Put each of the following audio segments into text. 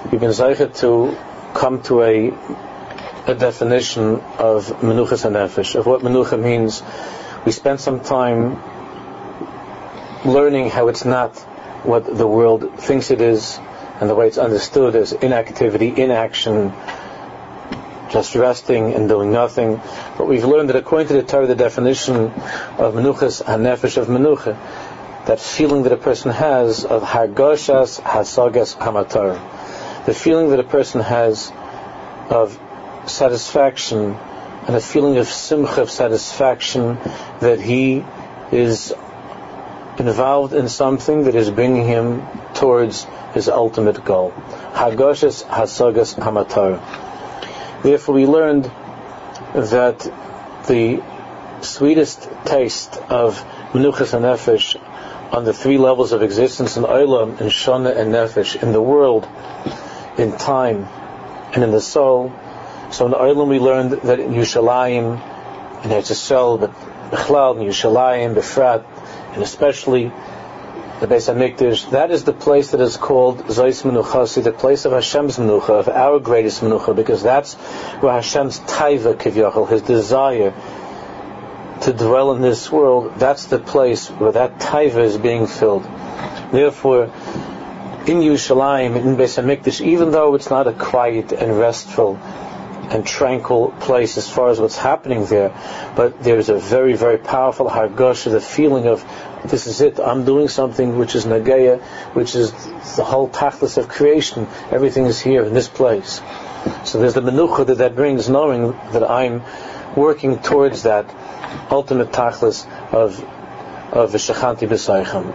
we've been zeicher to come to a definition of menuchas hanefesh, of what menucha means. We spent some time learning how it's not what the world thinks it is, and the way it's understood as inactivity, inaction, just resting and doing nothing. But we've learned that according to the Torah, the definition of menuchas hanefesh, of menucha, that feeling that a person has of hargoshas hasagas hamatar, the feeling that a person has of satisfaction, and a feeling of simcha, of satisfaction, that he is involved in something that is bringing him towards his ultimate goal. Hargoshas hasagas hamatar. Therefore, we learned that the sweetest taste of menuchas hanefesh on the three levels of existence, in olam, in shana, and nefesh, in the world, in time, and in the soul. So in olam we learned that in Yerushalayim, in Eretz Yisrael, but Bechlal, in Yerushalayim, Befrat, and especially the Beis HaMikdash, that is the place that is called Zois Menuchasi, the place of Hashem's Menucha, of our greatest Menucha, because that's where Hashem's Taiva Kivyachol, his desire to dwell in this world, that's the place where that Taiva is being filled. Therefore, in Yerushalayim, in Beis HaMikdash, even though it's not a quiet and restful and tranquil place as far as what's happening there, but there's a very, very powerful hargosha, the feeling of, this is it, I'm doing something which is nageya, which is the whole tachlis of creation, everything is here in this place. So there's the menucha that brings, knowing that I'm working towards that ultimate tachlis of v'shachanti b'saycham.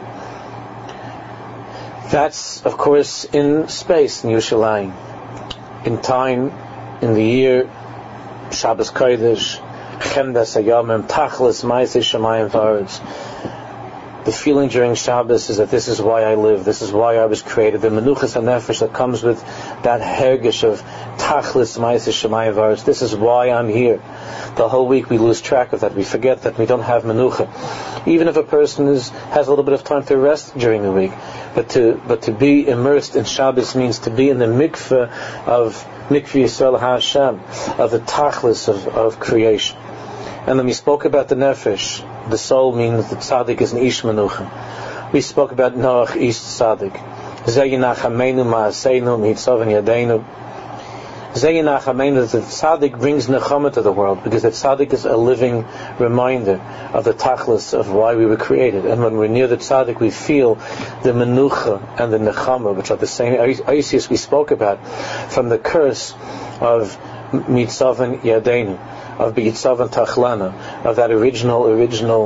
That's, of course, in space, in Yerushalayim. In time, in the year, Shabbos Kodesh, Chemdas Hayamim, Tachlis, Ma'aseh Shamayim V'aretz. The feeling during Shabbos is that this is why I live, this is why I was created. The menuchas hanefesh that comes with that hergish of Tachlis, Ma'aseh Shamayim V'aretz. This is why I'm here. The whole week we lose track of that. We forget that we don't have menucha. Even if a person has a little bit of time to rest during the week, but to be immersed in Shabbos means to be in the mikveh of Mikveh Yisrael HaShem, of the tachlis of creation. And then we spoke about the nefesh. The soul means that tzaddik is an ish menucha. We spoke about Noach, ish tzaddik. Zeh yinachameinu ma'aseinu mitzavon yadeinu. Zeh yinachameinu, that the tzaddik brings nechama to the world, because the tzaddik is a living reminder of the tachlis of why we were created. And when we're near the tzaddik, we feel the menucha and the nechama, which are the same Isis we spoke about, from the curse of mitzavon yadeinu, of B'yitzavan Tachlana, of that original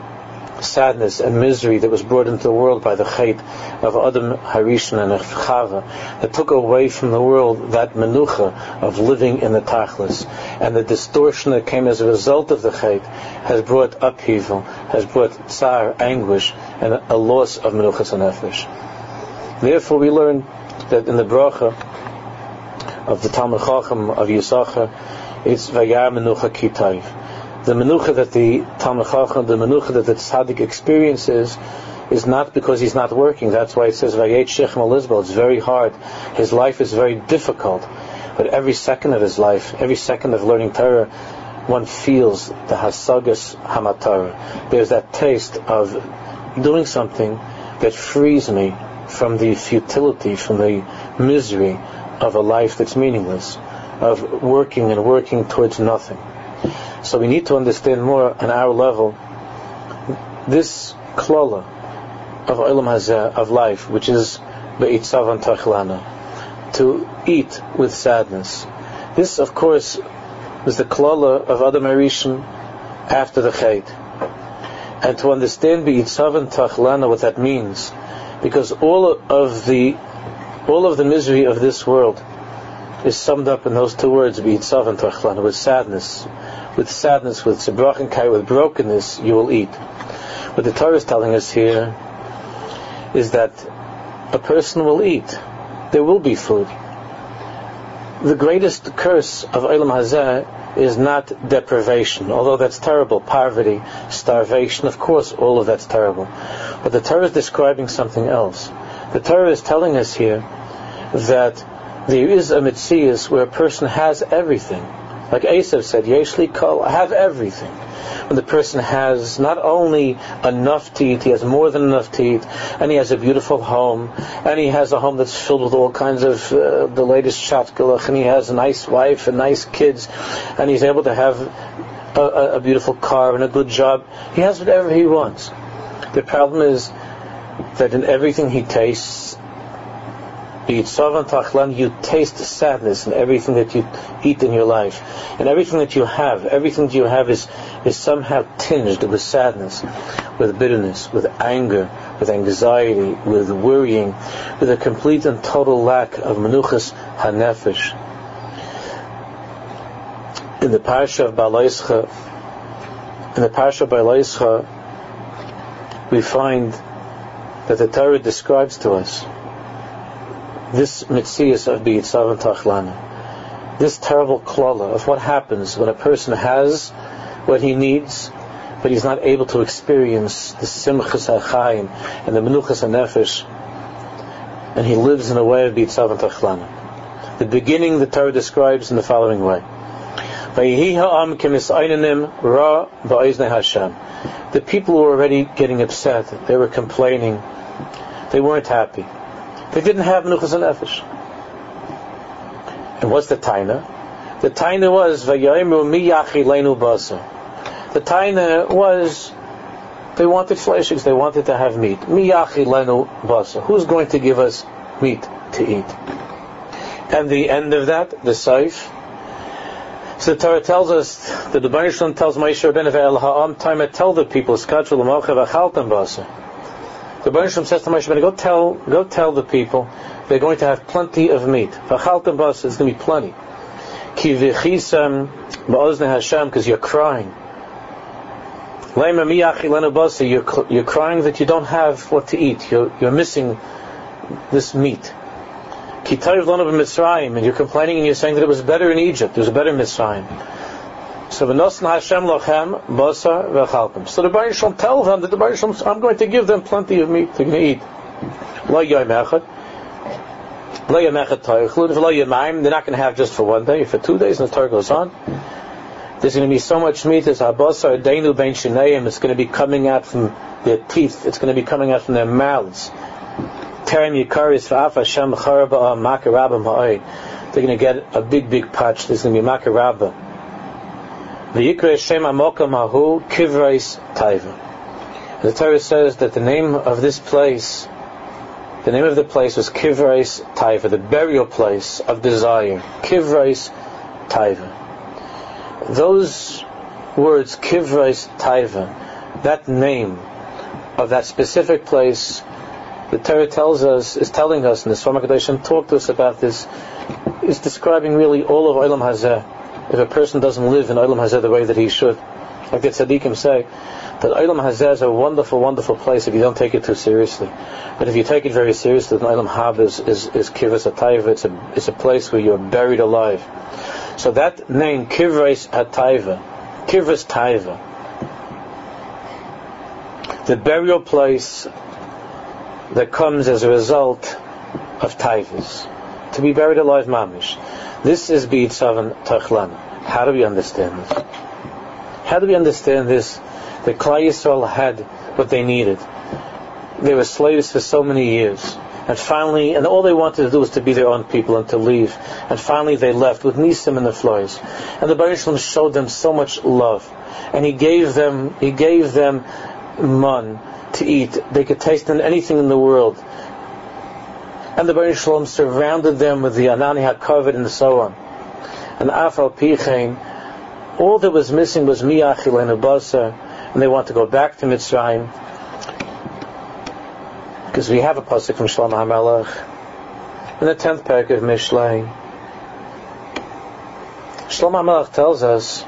sadness and misery that was brought into the world by the chait of Adam Harishon and Chava, that took away from the world that menucha of living in the tachlis. And the distortion that came as a result of the chait has brought upheaval, has brought tsar, anguish, and a loss of menuchas hanefesh. Therefore we learn that in the bracha of the Talmud Chacham of Yisachar, it's Vayar Menucha Kitayv. The menucha that the Talmud Chacham, the menucha that the tzaddik experiences, is not because he's not working. That's why it says Vayet Shechem Elizabel. It's very hard. His life is very difficult. But every second of his life, every second of learning Torah, one feels the hasagas hamatar. There's that taste of doing something that frees me from the futility, from the misery of a life that's meaningless, of working and working towards nothing. So we need to understand more on our level this klala of olam hazeh, of life, which is be'itzavan tachlana, to eat with sadness. This, of course, was the klala of Adam Harishon after the chait. And to understand be'itzavan tachlana, what that means, because all of the misery of this world is summed up in those two words, be'itzavan tachlana, with sadness, with tzibroch and kai, with brokenness, you will eat. What the Torah is telling us here is that a person will eat. There will be food. The greatest curse of olam hazeh is not deprivation, although that's terrible. Poverty, starvation, of course, all of that's terrible. But the Torah is describing something else. The Torah is telling us here that there is a Metzias where a person has everything. Like Esav said, Yeshli Kol, I have everything. When the person has not only enough to eat, he has more than enough to eat, and he has a beautiful home, and he has a home that's filled with all kinds of the latest shatgalach, and he has a nice wife and nice kids, and he's able to have a beautiful car and a good job. He has whatever he wants. The problem is that in everything he tastes, you taste sadness in everything that you eat in your life, and everything that you have is somehow tinged with sadness, with bitterness, with anger, with anxiety, with worrying, with a complete and total lack of menuchas hanefesh. In the parasha of Balaischa, we find that the Torah describes to us this mitzias of B'yitzav and Tachlana, this terrible klala of what happens when a person has what he needs, but he's not able to experience the simchas ha'chaim and the menuchas ha'nefesh, and he lives in a way of B'yitzav and Tachlana. The beginning the Torah describes in the following way: the people were already getting upset, they were complaining, they weren't happy. They didn't have menuchas hanefesh. And what's the taina? The taina was vayayimru mi yachilenu basa. The taina was they wanted fleshings, they wanted to have meat. Mi yachilenu basa. Who's going to give us meat to eat? And the end of that, the saif. So the Torah tells us that the Baruch Shalom tells Moshe Rabbeinu ve'el ha'am taima, tell the people skachul l'malcha v'chaltam basa. The Baruch Shalom says to Moshe Rabbeinu, go tell the people they're going to have plenty of meat. V'chaltam basa, it's going to be plenty. Ki v'chisam ba'ozne Hashem, because you're crying. Leima miyachilenu basa, you're crying that you don't have what to eat. You're missing this meat. Ki tayv lanu b'Mitzrayim, and you're complaining and you're saying that it was better in Egypt. It was better in Mitzrayim. So v'nosna Hashem lochem basar v'chaltam. So the Baruch Shalom tell them that the Baruch Shalom, I'm going to give them plenty of meat to eat. Lo yom echad toichlu v'lo yomayim. They're not going to have just for one day, for 2 days, and the Torah goes on. There's going to be so much meat as habasar deinu bein shinayim. It's going to be coming out from their teeth. It's going to be coming out from their mouths. Terem yikaris v'af Hashem charaba makarabim ha'oid. They're going to get a big patch. There's going to be makarabah. The Torah says that the name of this place, the name of the place was Kivrais Taiva, the burial place of desire. Kivrais Taiva. Those words, Kivrais Taiva, that name of that specific place, the Torah is telling us, and the Sfar HaKadoshim talked to us about this, is describing really all of Olam Hazeh. If a person doesn't live in Olam Hazeh the way that he should, like the tzaddikim say, that Olam Hazeh is a wonderful, wonderful place if you don't take it too seriously. But if you take it very seriously, then Olam Hab is Kivras HaTaiva. It's a place where you're buried alive. So that name, Kivras HaTaiva, Kivras Taiva, the burial place that comes as a result of Taivas, to be buried alive, mamish. This is B'yitzav and Tachlana. How do we understand this? How do we understand this? That Klal Yisrael had what they needed. They were slaves for so many years. And finally, and all they wanted to do was to be their own people and to leave. And finally they left with Nisim in the floors. And the Baruch Shalom showed them so much love. And He gave them man to eat. They could taste anything in the world. And the Baruch Shalom surrounded them with the Anani HaKavod and so on. And Afal Pichein, all that was missing was Miyachil and Abasa, and they want to go back to Mitzrayim. Because we have a pasuk from Shlomo HaMelech in the 10th parak of Mishlei. Shlomo HaMelech tells us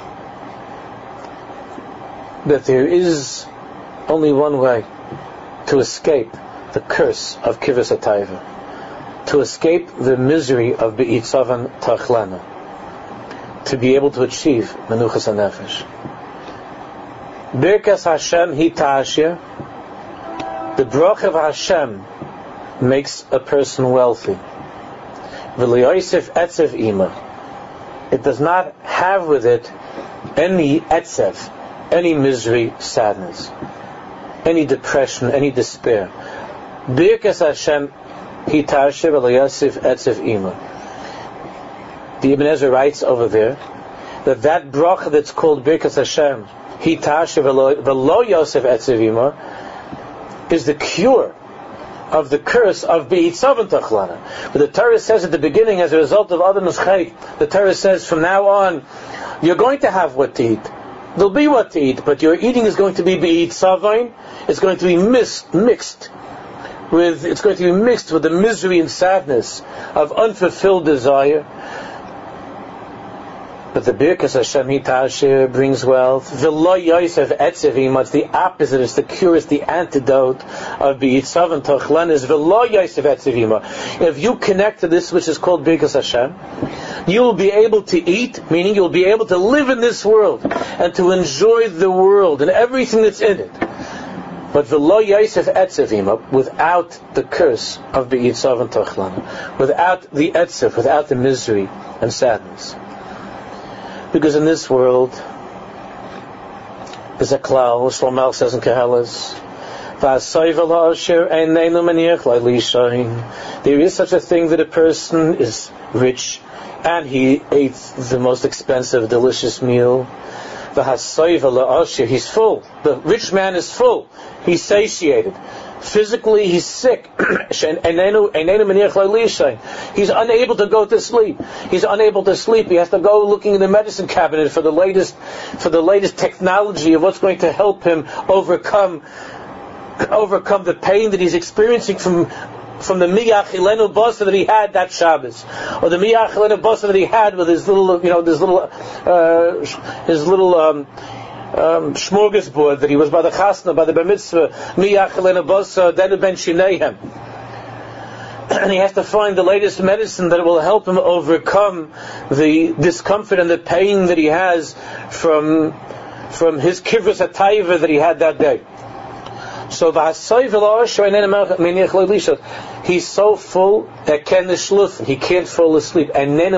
that there is only one way to escape the curse of Kivras HaTaiva, to escape the misery of B'yitzav and Tachlana, to be able to achieve Menuchas HaNefesh. Birkas Hashem hi ta'ashir. The brach of Hashem makes a person wealthy. V'lo yosef etzev ima. It does not have with it any etzev, any misery, sadness, any depression, any despair. Birkas Hashem hitashe v'lo yosef etzev ima. The Ibn Ezra writes over there that bracha that's called Birkas Hashem hitashe v'lo yosef etzev ima is the cure of the curse of Be'itzav and Tachlana. But the Torah says at the beginning, as a result of Adam's Chayk, the Torah says from now on, you're going to have what to eat. There'll be what to eat, but your eating is going to be Be'itzav. It's going to be mixed with the misery and sadness of unfulfilled desire. But the Birkas Hashem hitashe brings wealth. V'lo yosef etzev ima. It's the opposite. It's the cure. It's the antidote of Be'itzav and Tachlan. Is v'lo yosef etzev ima. If you connect to this which is called Birkas Hashem, you will be able to eat, meaning you'll be able to live in this world and to enjoy the world and everything that's in it. But v'lo yosef etzev ima, without the curse of Be'itzav and Tachlan, without the etzev, without the misery and sadness. Because in this world, there's a klal, Shlomo says in Keheles, there is such a thing that a person is rich and he ate the most expensive, delicious meal. He's full. The rich man is full. He's satiated. Physically, he's sick. He's unable to go to sleep. He has to go looking in the medicine cabinet for the latest technology of what's going to help him overcome the pain that he's experiencing from the miyach ilenu basa that he had that Shabbos, or the miyach ilenu basa that he had with his little smorgasbord that he was by the chasna, by the bar mitzvah, miyach ilenu basa denu ben shineihem, and he has to find the latest medicine that will help him overcome the discomfort and the pain that he has from his kivrus hatayva that he had that day. So he's so full that he can't fall asleep.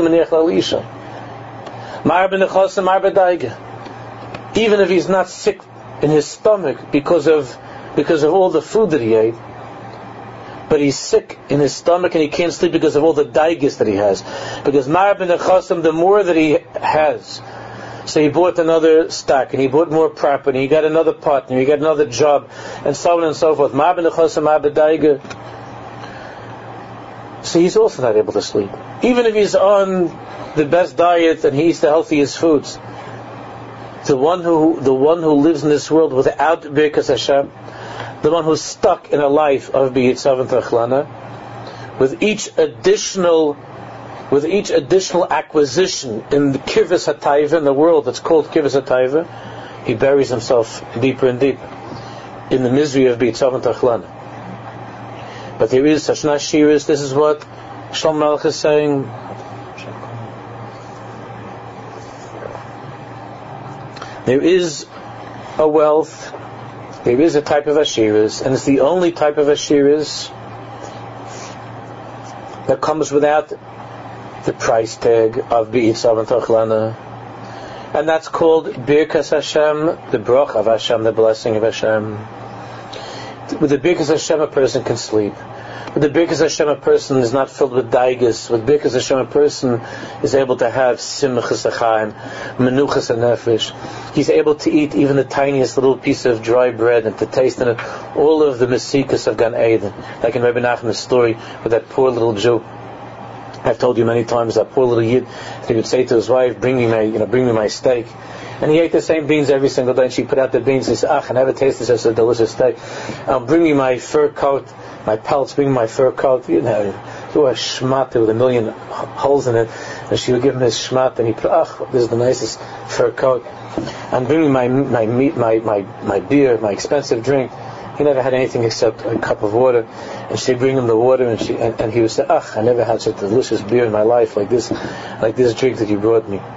Even if he's not sick in his stomach because of all the food that he ate, but he's sick in his stomach and he can't sleep because of all the daigus that he has. Because the more that he has, so he bought another stock, and he bought more property, he got another partner, he got another job, and so on and so forth. So he's also not able to sleep. Even if he's on the best diet and he eats the healthiest foods. The one who lives in this world without Birkas Hashem, the one who's stuck in a life of Be'itzav and Tachlana, with each additional acquisition in the Kivus HaTaiva, in the world that's called Kivus HaTaiva, he buries himself deeper and deeper in the misery of Be'itzav and Tachlana. But there is such nashiris. This is what Shlomo Melech is saying. There is a wealth, there is a type of ashiras, and it's the only type of ashiras that comes without the price tag of Be'itzav and Tachlana, and that's called Birkas Hashem, the brach of Hashem, the blessing of Hashem. With the Birkas Hashem, a person can sleep. With the Birkas Hashem, a person is not filled with daigus. With Birkas Hashem, a person is able to have simchas achaim, menuchas nefesh. He's able to eat even the tiniest little piece of dry bread and to taste in it all of the mesikas of Gan Eden. Like in Rabbi Nachman's story with that poor little Jew. I've told you many times that poor little Yid, he would say to his wife, bring me my steak. And he ate the same beans every single day, and she put out the beans and he said, I never tasted such a delicious steak. Bring me my fur coat, my pelts, bring me my fur coat. You know, he wore a shmat with 1,000,000 holes in it, and she would give him his shmat, and he put, this is the nicest fur coat. And bring me my meat, my beer, my expensive drink. He never had anything except a cup of water, and she'd bring him the water, and he would say, I never had such a delicious beer in my life like this drink that you brought me.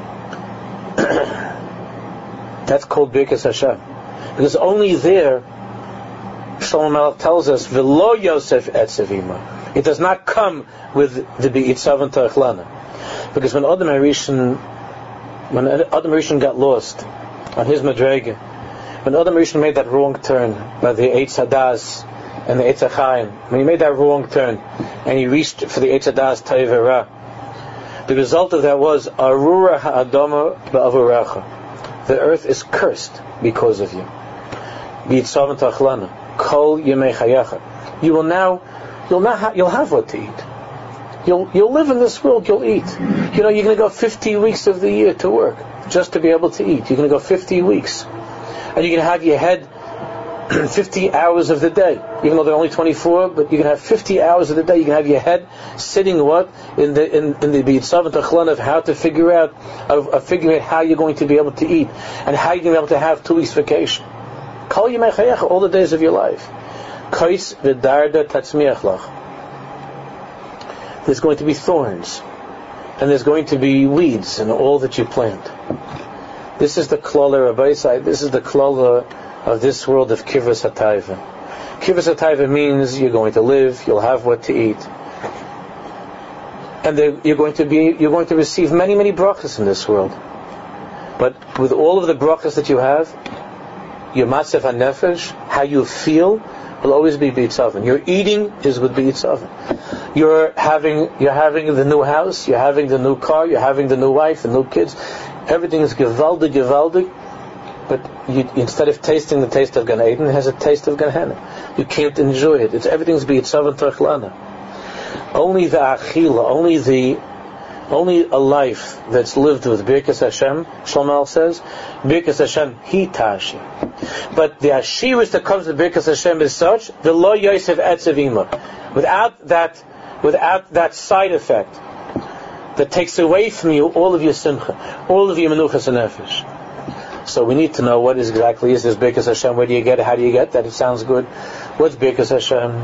That's called Birkas Hashem. Because only there, Shlomo Melech tells us, V'lo Yosef etzev ima. It does not come with the Be'itzav Ta'achlana. Because when Adam HaRishon got lost on his Madrega, when Adam HaRishon made that wrong turn by the Eitz Hadas and the Eitz HaChaim, when he made that wrong turn and he reached for the Eitz Hadas Tov Ra, the result of that was Arura Ha'adama Ba'avurecha. The earth is cursed because of you. Be'itzav Ta'achlana. Kol Yemei Chayecha. You'll have what to eat. You'll live in this world, you'll eat. You're going to go 50 weeks of the year to work just to be able to eat. You're going to go 50 weeks. And you're going to have your head 50 hours of the day. Even though they're only 24, but you're going to have 50 hours of the day. You're going to have your head sitting what? In the B'yitzav and Tachlan of how to figuring out how you're going to be able to eat. And how you're going to be able to have 2 weeks vacation. Kol Yemei Chayecha, all the days of your life. Kais v'darda tatzmiach lach. There's going to be thorns, and there's going to be weeds in all that you plant. This is the klala Rabbi Isai. This is the klala of this world of kivras hatayva. Kivras hatayva means you're going to live, you'll have what to eat, and you're going to receive many, many brachas in this world. But with all of the brachas that you have, your matzav hanefesh, how you feel, will always be B'yitzav. Your eating is with B'yitzav. You're having the new house, you're having the new car, you're having the new wife, the new kids. Everything is gewaldig. But instead of tasting the taste of Gan Eden, it has a taste of Gan Hena. You can't enjoy it. Everything's B'yitzav and Tachlana. Only the achila, only a life that's lived with Birkas Hashem, Shlomo says, Birkas Hashem hitashi. But the ashiris that comes with Birkas Hashem is such, the lo yosef etzev ima. Without that side effect that takes away from you all of your simcha, all of your menuchas and nefesh. So we need to know what exactly is this Birkas Hashem. Where do you get it? How do you get that? It sounds good. What's Birkas Hashem?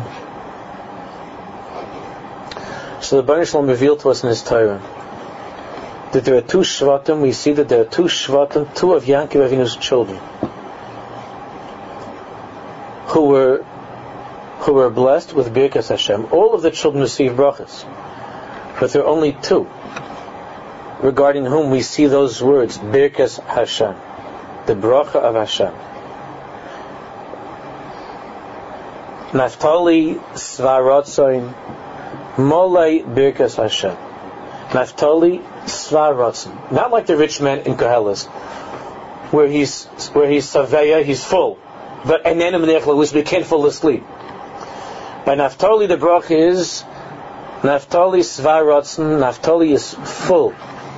So the Baruch Shalom revealed to us in his Torah that there are 2 shvatim. We see that there are 2 shvatim, 2 of Yaakov Avinu's children, who were blessed with Birkas Hashem. All of the children received brachas, but there are only 2 regarding whom we see those words, Birkas Hashem, the bracha of Hashem. Naftali Svarotzoin Molei Birkas Hashem. Naftali Svarotzoin. Not like the rich man in Koheles, where he's Saveya, he's full. But we can't fall asleep. By Naftali, the brach is Naftali Svarotzen. Naftali is full.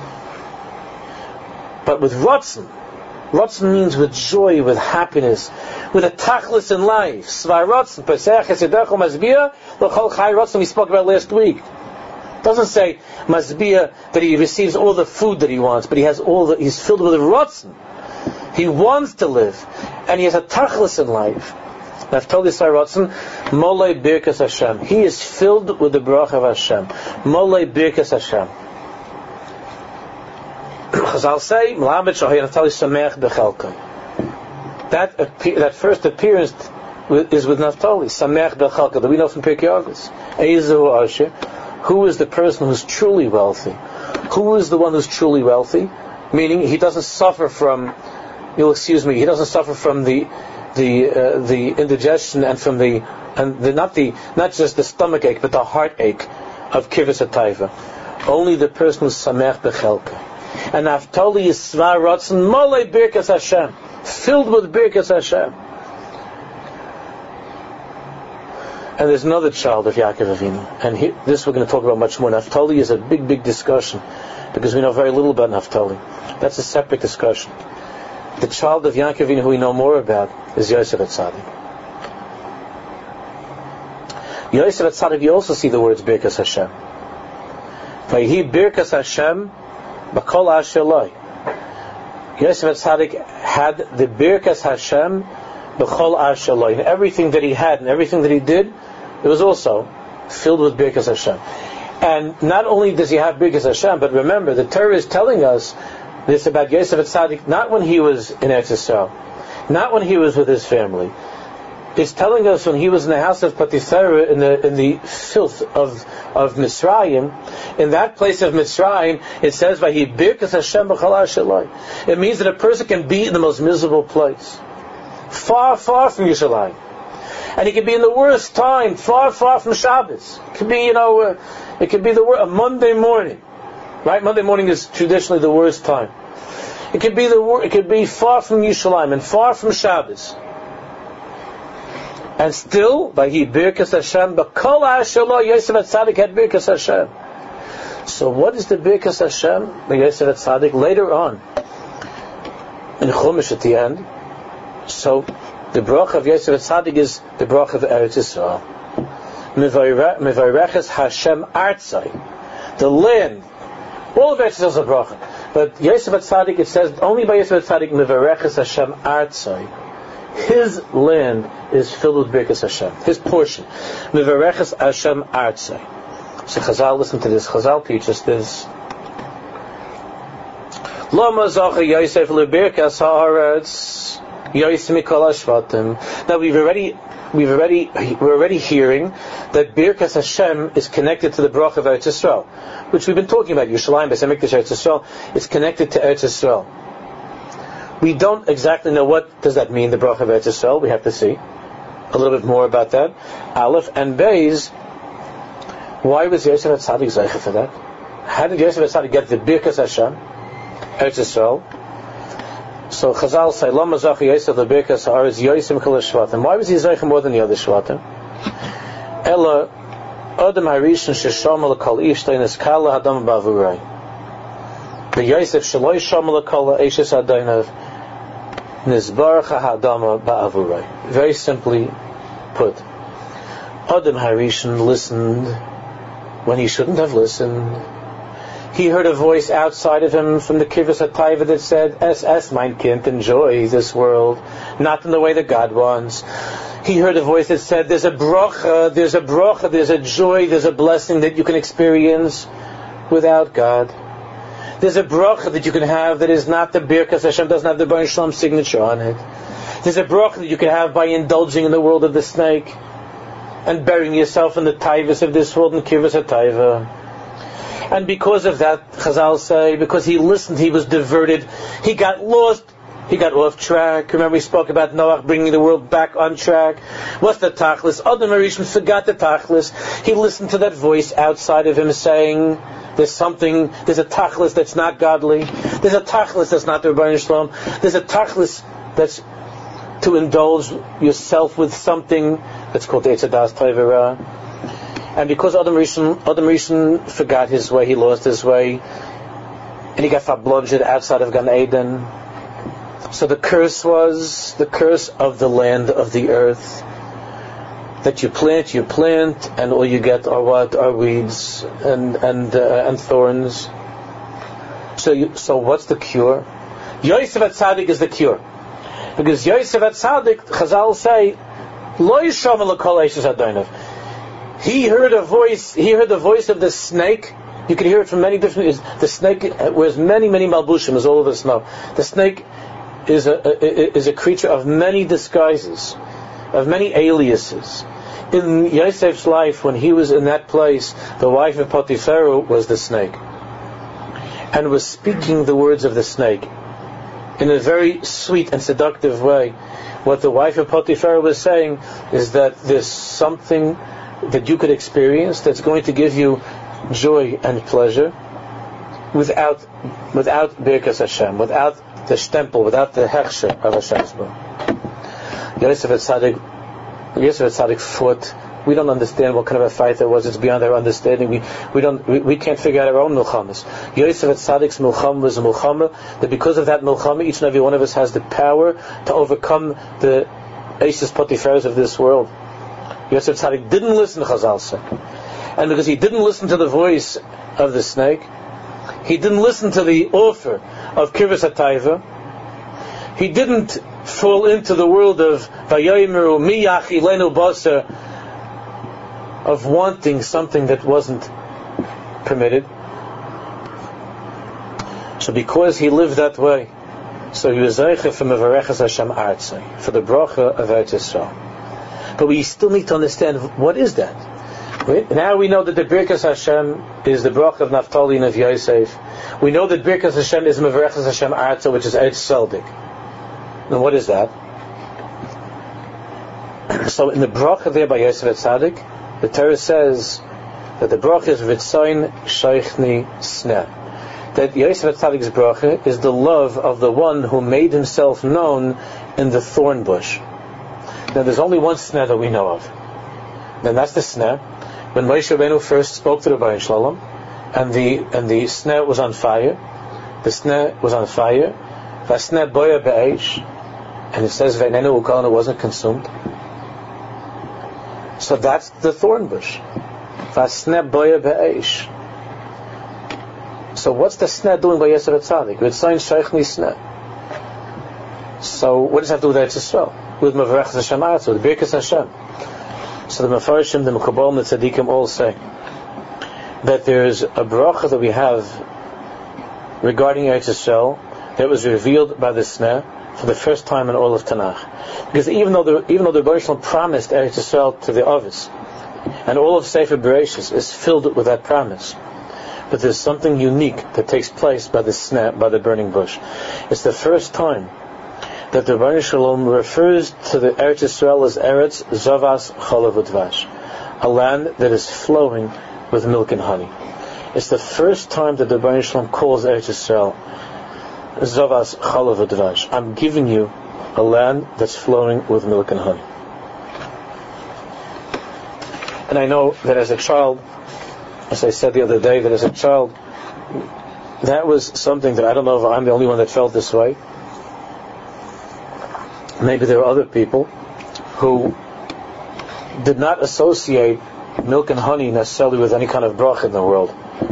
But with Rotzen means with joy, with happiness, with a tachlis in life. Svarotzen, Pesach, Hesidecho, Mazbia, L'chol Chai Rotzen, we spoke about last week. It doesn't say Mazbia that he receives all the food that he wants, but he's filled with Rotzen. He wants to live, and he has a tachlis in life. Naftali Svarotzen, Molei Birkas Hashem. He is filled with the bracha of Hashem. Molei Birkas Hashem. Chazal say, Melamed Shohay Naftali Sameach Bechelkai. That first appearance is with Naftali, Sameach Bechelkai, that we know from Pirkei Avos. Eizu Asher. Who is the person who's truly wealthy? Who is the one who's truly wealthy? Meaning, he doesn't suffer from, he doesn't suffer from the indigestion and from not just the stomach ache, but the heartache of Kivras HaTaiva. Only the person who's Sameach Bechelkai. And Naftali is Svar Rotzen Molei Birkas Hashem, filled with Birkas Hashem. And there's another child of Yaakov Avinu, and this we're going to talk about much more. Naftali is a big discussion, because we know very little about Naftali. That's a separate discussion. The child of Yaakov Avinu who we know more about is Yosef HaTzadik. Yosef HaTzadik, you also see the words Birkas Hashem. Vayhi Birkas Hashem B'kol Asher Loi. Yosef HaTzadik had the Birkas Hashem B'chol Asher Loi. And everything that he had and everything that he did, it was also filled with Birkas Hashem. And not only does he have Birkas Hashem, but remember, the Torah is telling us this about Yosef HaTzadik, not when he was in Eretz Yisrael, not when he was with his family. is telling us when he was in the house of Potiphar in the filth of Mitzrayim, in that place of Mitzrayim, it says, "Vahi birkas Hashem b'chol Shalai." It means that a person can be in the most miserable place, far, far from Yerushalayim, and he can be in the worst time, far, far from Shabbos. It could be, it could be a Monday morning, right? Monday morning is traditionally the worst time. It could be it could be far from Yerushalayim and far from Shabbos. And still, by he birkas Hashem, b'kol ha'ashaloi, Yosef HaTzadik had birkas Hashem. So what is the birkas Hashem by Yosef HaTzadik later on in Chumash at the end? So the bracha of Yosef HaTzadik is the bracha of Eretz Yisrael. Mevareches Hashem Artzai, the land. All of Eretz Yisrael is a bracha, but Yosef HaTzadik, it says only by Yosef HaTzadik Mevareches Hashem Artzai. His land is filled with birkas Hashem. His portion. Mevareches Hashem Artzai. So Chazal, listen to this. Chazal teaches this. Lama zacha Yosef lebirkas haaretz Yosef mikol hashvatim. Now we're already hearing that birkas Hashem is connected to the bracha of Eretz Yisrael, which we've been talking about. Yerushalayim, Beis Hamikdash, Eretz Yisrael. It's connected to Eretz Yisrael. We don't exactly know what does that mean, the bracha of Eretz Yisrael. We have to see a little bit more about that. Aleph and Beis. Why was Yosef HaTzadik zeicha for that? How did Yosef HaTzadik get the birkas Hashem, Eretz Yisrael? So Chazal say, Lama zacha Yosef the birkas haaretz Yosef mikol hashvatim. Why was he zeicha more than the other shvatim? Ella Adam harishon sheshama lekol ishtay neskala hadam ba'avurai. The Yosef shaloi shama lekol eishes adaynav. Very simply put, Adam Harishon listened when he shouldn't have listened. He heard a voice outside of him from the Kivus HaTaiva that said, "Es mein Kind, enjoy this world, not in the way that God wants." He heard a voice that said, there's a bracha, there's a joy, there's a blessing that you can experience without God. There's a bracha that you can have that is not the birkas Hashem, doesn't have the Baruch Shalom signature on it. There's a bracha that you can have by indulging in the world of the snake and burying yourself in the taivas of this world and kivus hataiva. And because of that, Chazal say, because he listened, he was diverted, he got lost, he got off track. Remember we spoke about Noach bringing the world back on track. What's the tachlis? Adam Harishon forgot the tachlis. He listened to that voice outside of him saying, there's a tachlis that's not godly. There's a tachlis that's not the Rebbeinu Shalom. There's a tachlis that's to indulge yourself with something that's called Eitz Hadas Tov. And because Adam Rishon forgot his way, he lost his way, and he got fablodged outside of Gan Eden. So the curse was the curse of the land of the earth. That you plant, and all you get are what? Are weeds and thorns. So what's the cure? Yosef HaTzadik is the cure, because Yosef HaTzadik, Chazal say, Lo yishama l'kol eishes adaynav. He heard the voice of the snake. You can hear it from many different. The snake wears many malbushim, as all of us know. The snake is a creature of many disguises, of many aliases. In Yosef's life, when he was in that place, the wife of Potiphar was the snake, and was speaking the words of the snake in a very sweet and seductive way. What the wife of Potiphar was saying is that there's something that you could experience that's going to give you joy and pleasure without Birkas Hashem, without the stempel, without the hechsher of Hashem's book. Yosef HaTzadik fought. We don't understand what kind of a fight there was. It's beyond our understanding. We can't figure out our own milchamas. Yosef HaTzadik's milchama was a milchama that because of that milchama, each and every one of us has the power to overcome the Eishes Potiphars of this world. Yosef HaTzadik didn't listen to Chazal say. And because he didn't listen to the voice of the snake, he didn't listen to the offer of Kivus HaTaiva, he didn't fall into the world of Vayomeru mi yachilenu basar, of wanting something that wasn't permitted. So because he lived that way, so he was zeicha for Mevareches Hashem Artzai, for the bracha of Eretz Yisrael. But we still need to understand what is that. Right? Now we know that the Birkas Hashem is the Brach of Naphtali and of Yosef. We know that Birkas Hashem is Mevarechas Hashem Arza, which is Eretz Seldik. Now what is that? So in the Bracha there by Yosef Atzadik, the Torah says that the Bracha is Ritzayin Sheichni Sneh. That Yosef Atzadik's Bracha is the love of the one who made himself known in the thorn bush. Now there's only one Sneh that we know of. Then that's the Sneh. When Moshe Rabbeinu first spoke to the Baruch Shalom, and the Sneh was on fire, the Sneh was on fire, Vasneh boya be'esh, and it says Ve'nenu ukal, and it wasn't consumed. So that's the thorn bush. Vasneh boya be'esh. So what's the Sneh doing by Yosef Atzadik? Ritzayin Sheichni Sneh. So what does that do with Eretz Yisrael? With Mevarechas Hashem Arza, with Birkas Hashem. So the Mefarshim, the Mekubal, and the Tzaddikim all say that there's a bracha that we have regarding Eretz Yisrael that was revealed by the Sneh for the first time in all of Tanakh. Because even though the Baruch Shalom promised Eretz Yisrael to the Avos, and all of Sefer Bereshis is filled with that promise, but there's something unique that takes place by the Sneh, by the burning bush. It's the first time that the Baruch Shalom refers to the Eretz Yisrael as Eretz Zavas Chalav Udvash, a land that is flowing with milk and honey. It's the first time that the Baruch Shalom calls Eretz Yisrael Zavas Chalav Udvash. I'm giving you a land that's flowing with milk and honey. And I know that as a child, as I said the other day, that as a child, that was something that I don't know if I'm the only one that felt this way. Maybe there are other people who did not associate milk and honey necessarily with any kind of bracha in the world.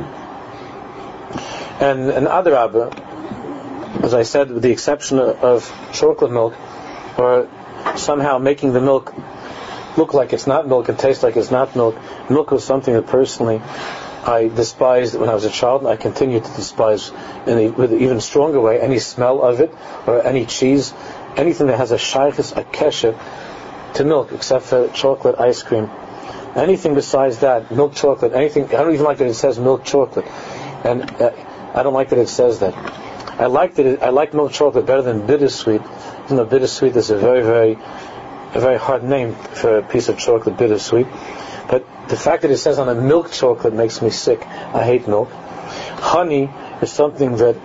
And Adarabah, as I said, with the exception of chocolate milk, or somehow making the milk look like it's not milk and taste like it's not milk. Milk was something that personally I despised when I was a child, and I continue to despise with an even stronger way any smell of it, or any cheese, anything that has a shaykhis, a kesher to milk, except for chocolate ice cream. Anything besides that, milk chocolate, anything, I don't even like that it says milk chocolate, and I don't like that it says that. I like milk chocolate better than bittersweet. Even though bittersweet is a very hard name for a piece of chocolate, bittersweet. But the fact that it says on a milk chocolate makes me sick. I hate milk. Honey is something that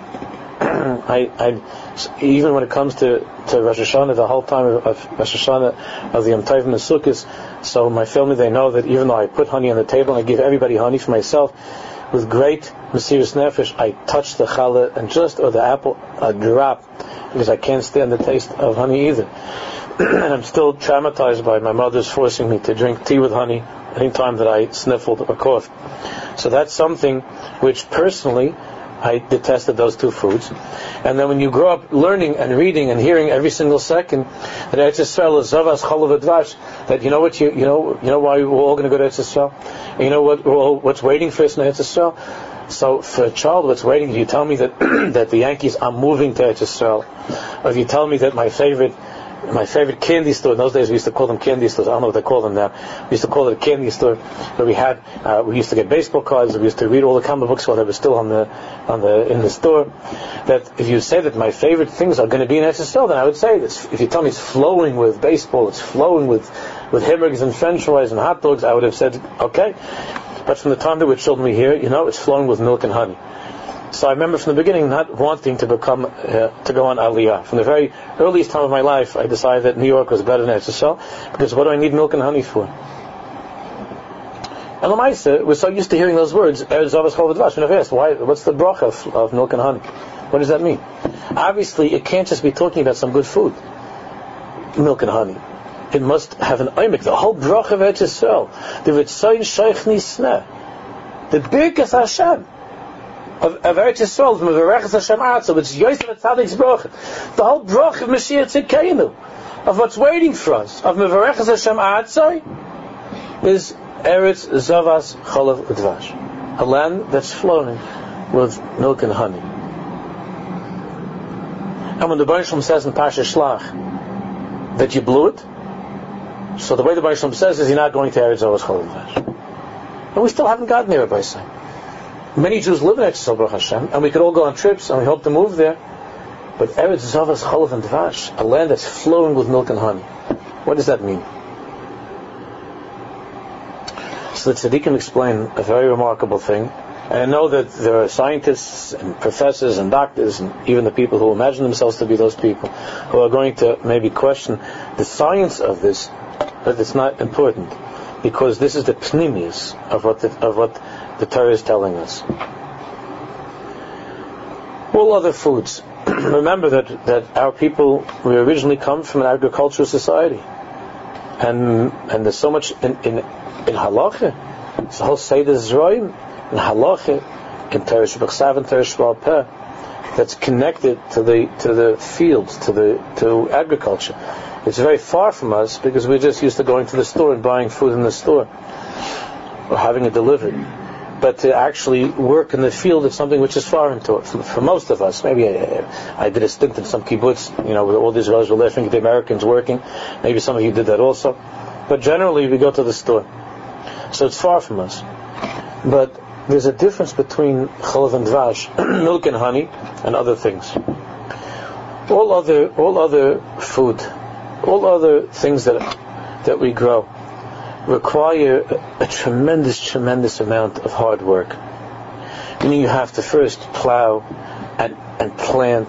I even when it comes to Rosh Hashanah, the whole time of Rosh Hashanah, of the Yom Tovim and Sukkot, so my family, they know that even though I put honey on the table and I give everybody honey for myself, with great Mesiras Nefesh, I touch the challah or the apple, a drop, because I can't stand the taste of honey either. And I'm still traumatized by my mother's forcing me to drink tea with honey any time that I sniffled or coughed. So that's something which personally I detested, those two foods. And then when you grow up learning and reading and hearing every single second that Eretz Yisrael is Zavas Chalav Udvash, that you know why we're all going to go to Eretz Yisrael? And you know what's waiting for us in Eretz Yisrael? So for a child, what's waiting? If you tell me that that the Yankees are moving to Eretz Yisrael, or if you tell me that my favorite candy store, in those days we used to call them candy stores, I don't know what they call them now, we used to call it a candy store, where we used to get baseball cards, we used to read all the comic books while they were still in the store, that if you say that my favorite things are going to be in Eretz Yisrael, then I would say this. If you tell me it's flowing with baseball, it's flowing with hamburgers and french fries and hot dogs, I would have said, okay. But from the time that we're children we hear, it's flowing with milk and honey. So I remember from the beginning not wanting to go on Aliyah. From the very earliest time of my life, I decided that New York was better than Eretz Yisrael, because what do I need milk and honey for? And Lamaisa, we're so used to hearing those words, Eretz Zavas Chalav Udvash. We never asked, what's the bracha of milk and honey? What does that mean? Obviously, it can't just be talking about some good food, milk and honey. It must have an oimik, the whole bracha of Eretz Yisrael, the Ritzayin Sheichni Sneh, the Birkas Hashem of Eretz Yisrael, from Mevarechas Hashem Arza, which is Yosef Atzadik's bracha, the whole bracha of Mashiach Tzidkeinu, of what's waiting for us, of Mevarechas Hashem Arza, is Eretz Zavas Chalav Udvash, a land that's flowing with milk and honey. And when the Baruch Shalom says in Parsha Shlach that you blew it, So the way the Baruch Shalom says is, you're not going to Eretz Zavas Chol V'Dvash. And we still haven't gotten there, Rabbi Say. Many Jews live in Eretz Yisrael, Baruch Hashem, and we could all go on trips, and we hope to move there. But Eretz Zavas Chol V'Dvash, a land that's flowing with milk and honey. What does that mean? So the tzaddikim explain a very remarkable thing. And I know that there are scientists and professors and doctors and even the people who imagine themselves to be those people who are going to maybe question the science of this, but it's not important, because this is the pnimius of what the Torah is telling us. All other foods. Remember that our people, we originally come from an agricultural society, and there's so much in halacha. It's the whole Seder Zroim in halacha, in Teresh B'Chsav and Teresh B'Alpeh, that's connected to the fields, to agriculture. It's very far from us because we're just used to going to the store and buying food in the store or having it delivered. But to actually work in the field is something which is foreign to us. For most of us, maybe I did a stint in some kibbutz, with all the Israelis were laughing at the Americans working. Maybe some of you did that also. But generally we go to the store. So it's far from us. But there's a difference between chalav and dvash, milk and honey, and other things. All other food, all other things that we grow require a tremendous amount of hard work. Meaning you have to first plow and plant,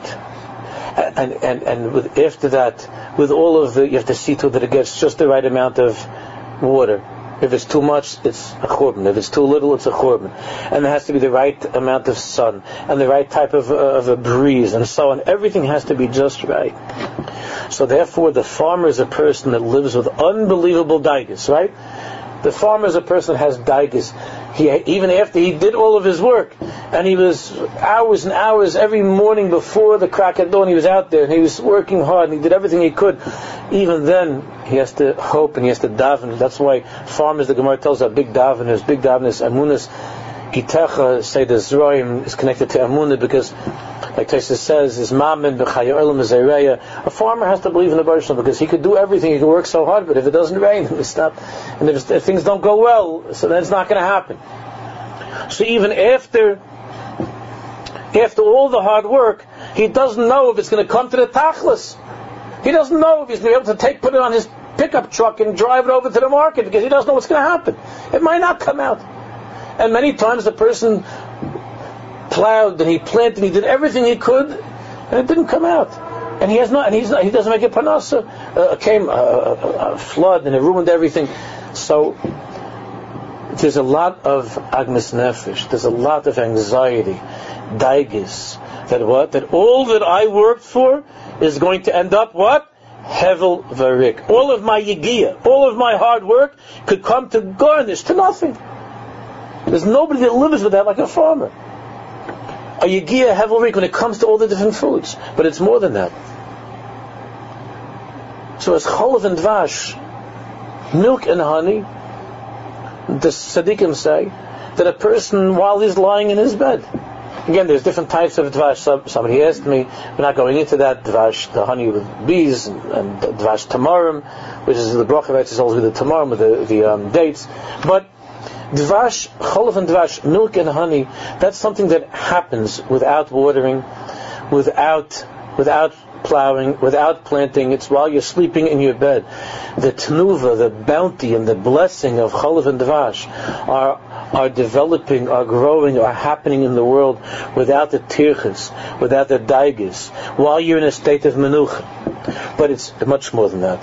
and after that, with all of you have to see to it that it gets just the right amount of water. If it's too much, it's a churban. If it's too little, it's a churban. And there has to be the right amount of sun and the right type of a breeze and so on. Everything has to be just right. So therefore, the farmer is a person that lives with unbelievable daigas, right? The farmer is a person that has daigas. Even after he did all of his work, and he was hours and hours every morning before the crack of dawn, he was out there and he was working hard and he did everything he could. Even then, he has to hope and he has to daven. That's why farmers, the Gemara tells us, big daveners, amunas, itecha, say the Zroim is connected to amunah, because, like Tosfos says, is mamen b'chaya olam zayreya. A farmer has to believe in the Baruch Shalom, because he could do everything, he could work so hard, but if it doesn't rain, it's not, and if things don't go well, so then it's not going to happen. So even after all the hard work, he doesn't know if it's going to come to the tachlis. He doesn't know if he's going to be able to put it on his pickup truck and drive it over to the market, because he doesn't know what's going to happen. It might not come out. And many times the person plowed and he planted and he did everything he could, and it didn't come out. And he doesn't make a panasa. Came a flood and it ruined everything. So there's a lot of agmas nefesh. There's a lot of anxiety, daigis. That all that I worked for is going to end up what? Hevel varik. All of my yigia, all of my hard work could come to garnish, to nothing. There's nobody that lives with that like a farmer. A yigia, hevel varik, when it comes to all the different foods. But it's more than that. So as cholav and dvash, milk and honey, the tzaddikim say that a person, while he's lying in his bed, again, there's different types of dvash. Somebody asked me, we're not going into that, dvash, the honey with bees, and dvash tamarim, which is the bracha, which is always with the tamarim, with the dates. But dvash, cholav and dvash, milk and honey, that's something that happens without watering, without plowing, without planting. It's while you're sleeping in your bed. The tenuva, the bounty and the blessing of cholav and dvash are developing, are growing, are happening in the world without the tirchas, without the daigis, while you're in a state of menucha. But it's much more than that.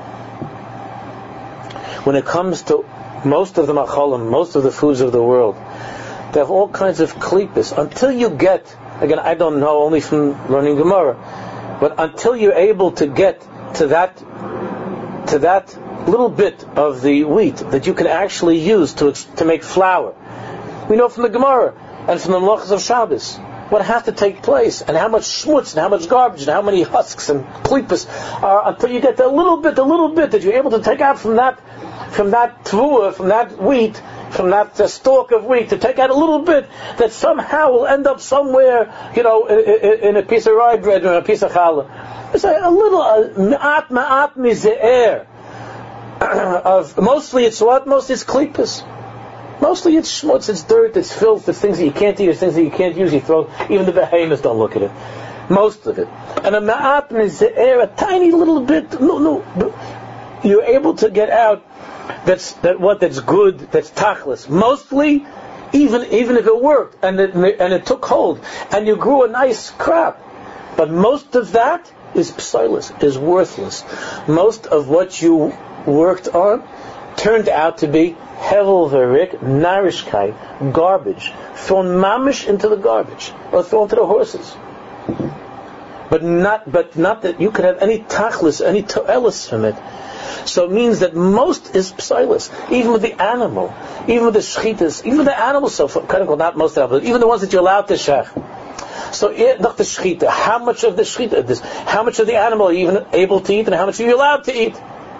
When it comes to most of the machalim, most of the foods of the world, they have all kinds of klippas. Until you get, again, I don't know, only from learning Gemara, but until you're able to get to that little bit of the wheat that you can actually use to make flour. We know from the Gemara and from the Melachos of Shabbos what has to take place, and how much schmutz and how much garbage and how many husks and klippas are, until you get the little bit that you're able to take out from that tvua, from that wheat, from that stalk of wheat, to take out a little bit that somehow will end up somewhere, in a piece of rye bread or a piece of challah. It's a little ma'at mize'er. mostly it's what? Mostly it's klipas. Mostly it's schmutz, it's dirt, it's filth, it's things that you can't eat, it's things that you can't use, you throw, even the behemoths don't look at it. Most of it. And a ma'at miz'er, a tiny little bit, you're able to get out that's good, that's tachlis. Mostly, even if it worked, and it took hold, and you grew a nice crop. But most of that is psilus, is worthless. Most of what you worked on turned out to be hevel verik, narishkai, garbage, thrown mamish into the garbage, or thrown to the horses. But not that you could have any tachlis, any to'elis from it. So it means that most is psilus, even with the animal, even with the shchitas, even with the animals. So not most of them, even the ones that you're allowed to shech. So not the shchita. How much of the shchita? How much of the animal are you even able to eat, and how much are you allowed to eat?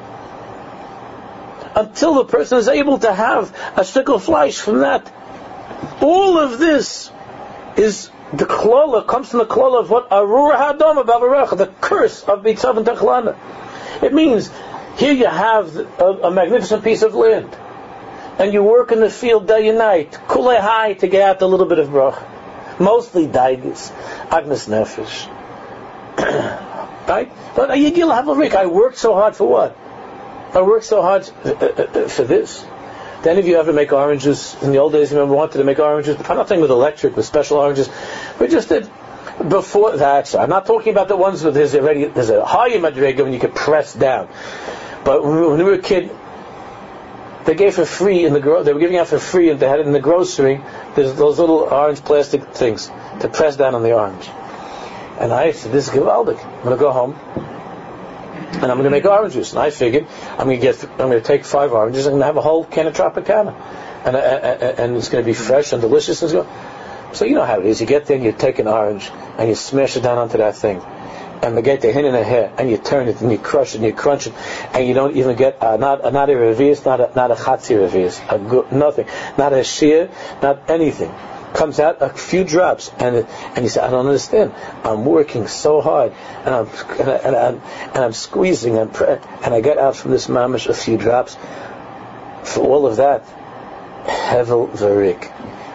Until the person is able to have a stick of flesh from that. All of this is the klola, comes from the klola of what? Arura hadoma b'avarecha, the curse of Bitzav and Techlana. It means, here you have a magnificent piece of land, and you work in the field day and night, kulei hai, to get out a little bit of brach. Mostly daigis, agnes nefesh. Right? But I worked so hard for what? I worked so hard for this. Did any of you ever make oranges? In the old days, I remember wanted to make oranges. I'm not saying with electric, with special oranges. We just did before that. So I'm not talking about the ones where there's a higher madrega when you can press down. But when we were a kid, they gave for free they were giving out for free, and they had it in the grocery. There's those little orange plastic things to press down on the orange. And I said, "This is gewaldig. I'm going to go home, and I'm going to make orange juice." And I figured I'm going to take 5 oranges. I'm going to have a whole can of Tropicana, and it's going to be fresh and delicious. So you know how it is. You get there and you take an orange and you smash it down onto that thing, and you get the hin in a hair, and you turn it and you crush it and you crunch it, and you don't even get not a revius, not a chatzi revius, nothing, not a shear, not anything. Comes out a few drops, and you say, "I don't understand. I'm working so hard, and I'm squeezing, and I get out from this mamish a few drops." For all of that, hevel verik.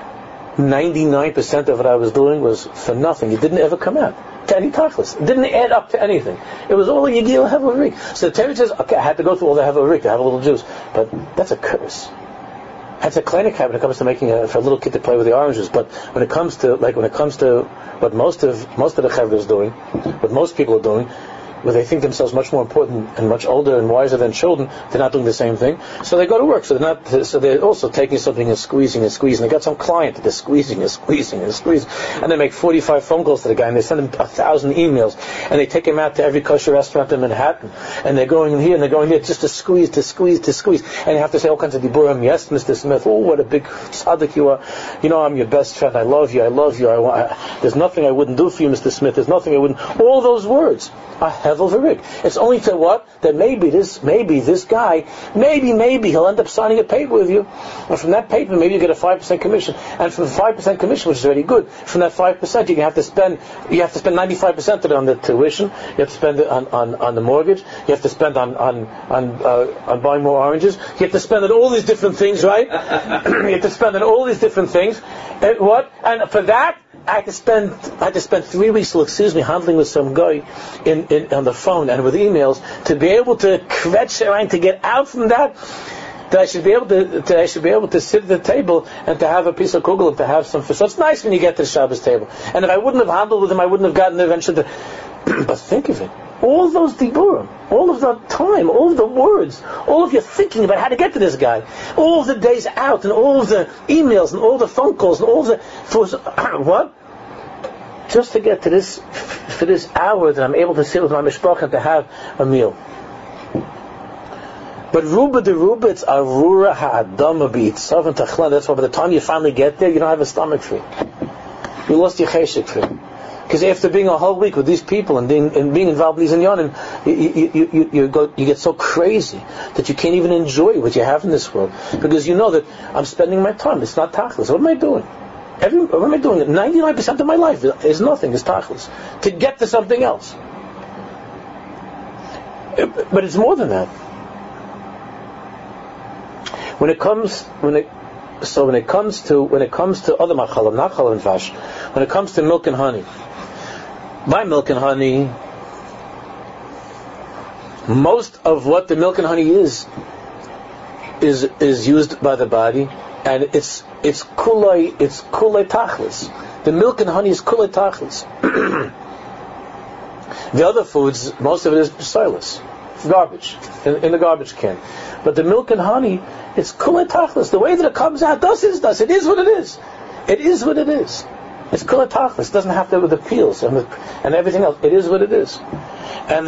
99% of what I was doing was for nothing. It didn't ever come out to any tachlis. It didn't add up to anything. It was all a yigil hevel verik. So the Torah says, "Okay, I had to go through all the hevel verik to have a little juice," but that's a curse. That's a kleinic when it comes to making for a little kid to play with the oranges. But when it comes to what most of the chevra is doing, what most people are doing, where they think themselves much more important and much older and wiser than children, they're not doing the same thing. So they go to work. So they're also taking something and squeezing. They got some client that they're squeezing, and they make 45 phone calls to the guy, and they send him 1,000 emails, and they take him out to every kosher restaurant in Manhattan, and they're going here and they're going there just to squeeze, and you have to say all kinds of diburim. Yes, Mr. Smith. Oh, what a big tzaddik you are. You know, I'm your best friend. I love you. There's nothing I wouldn't do for you, Mr. Smith. There's nothing I wouldn't. All those words. Hevel verik. It's only to what? That maybe this guy, maybe he'll end up signing a paper with you, and from that paper maybe you get a 5% commission, and from the 5% commission, which is already good, from that 5% you have to spend 95% of it on the tuition. You have to spend it on the mortgage. You have to spend on buying more oranges. You have to spend on all these different things, right? You have to spend on all these different things. And what? And for that, I had to spend 3 weeks, handling with some guy on the phone and with emails to be able to kvetch around, to get out from that I should be able to sit at the table and to have a piece of kugel and to have some. So it's nice when you get to the Shabbos table. And if I wouldn't have handled with him, I wouldn't have gotten eventually. But think of it. All those diburim, all of the time, all of the words, all of your thinking about how to get to this guy, all of the days out, and all of the emails, and all the phone calls, and all the what? Just to get to this, for this hour that I'm able to sit with my mishpach and to have a meal. But ruba de ruba, it's arura ha'adama b'itzav and tachlan. That's why by the time you finally get there, you don't have a stomach for it. You lost your cheshik for it. Because after being a whole week with these people and being involved in these inyanim, you get so crazy that you can't even enjoy what you have in this world. Because you know that I'm spending my time. It's not tachlis. What am I doing? What am I doing? 99% of my life is nothing. It's tachlis. To get to something else. But it's more than that. When it comes to other machalim, not chalav and dvash, when it comes to milk and honey, by milk and honey, most of what the milk and honey is used by the body, and it's kulay tachlis. The milk and honey is kulay tachlis. The other foods, most of it is psilus, garbage, in the garbage can. But the milk and honey, it's kulay tachlis. The way that it comes out, it is what it is. It is what it is. It's kulay tachlis. It doesn't have to do with the peels and everything else. It is what it is. And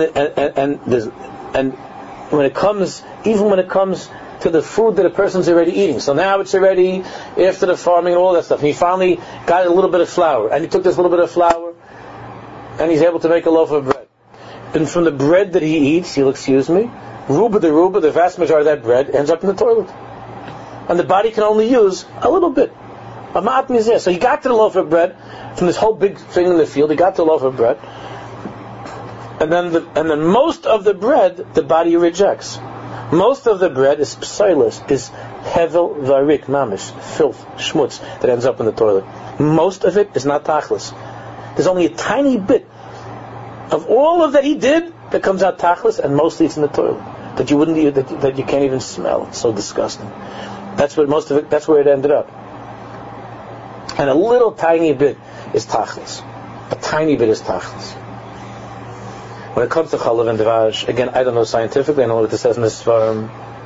when it comes to the food that a person's already eating. So now it's already after the farming and all that stuff. And he finally got a little bit of flour, and he took this little bit of flour, and he's able to make a loaf of bread. And from the bread that he eats, you'll excuse me, the vast majority of that bread ends up in the toilet. And the body can only use a little bit. So he got to the loaf of bread from this whole big thing in the field. He got to the loaf of bread, and then most of the bread the body rejects. Most of the bread is psilus, is hevel varik mamish, filth, schmutz that ends up in the toilet. Most of it is not tachlis. There's only a tiny bit of all of that he did that comes out tachlis, and mostly it's in the toilet that you wouldn't eat, that you can't even smell. It's so disgusting. That's what most of it. That's where it ended up. And a little tiny bit is tachlis. A tiny bit is tachlis. When it comes to chalav and dvash, again, I don't know scientifically, I don't know what this says in this farm.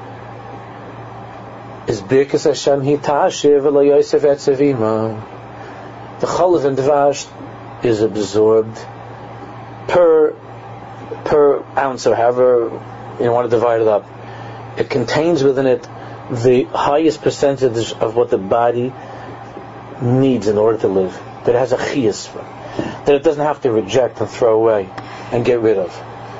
Is birkas Hashem hi ta'ashiv v'lo yosef etzevima. The chalav and dvash is absorbed per ounce, or however you want to divide it up. It contains within it the highest percentage of what the body needs in order to live. That it has a chiyas for. That it doesn't have to reject and throw away and get rid of.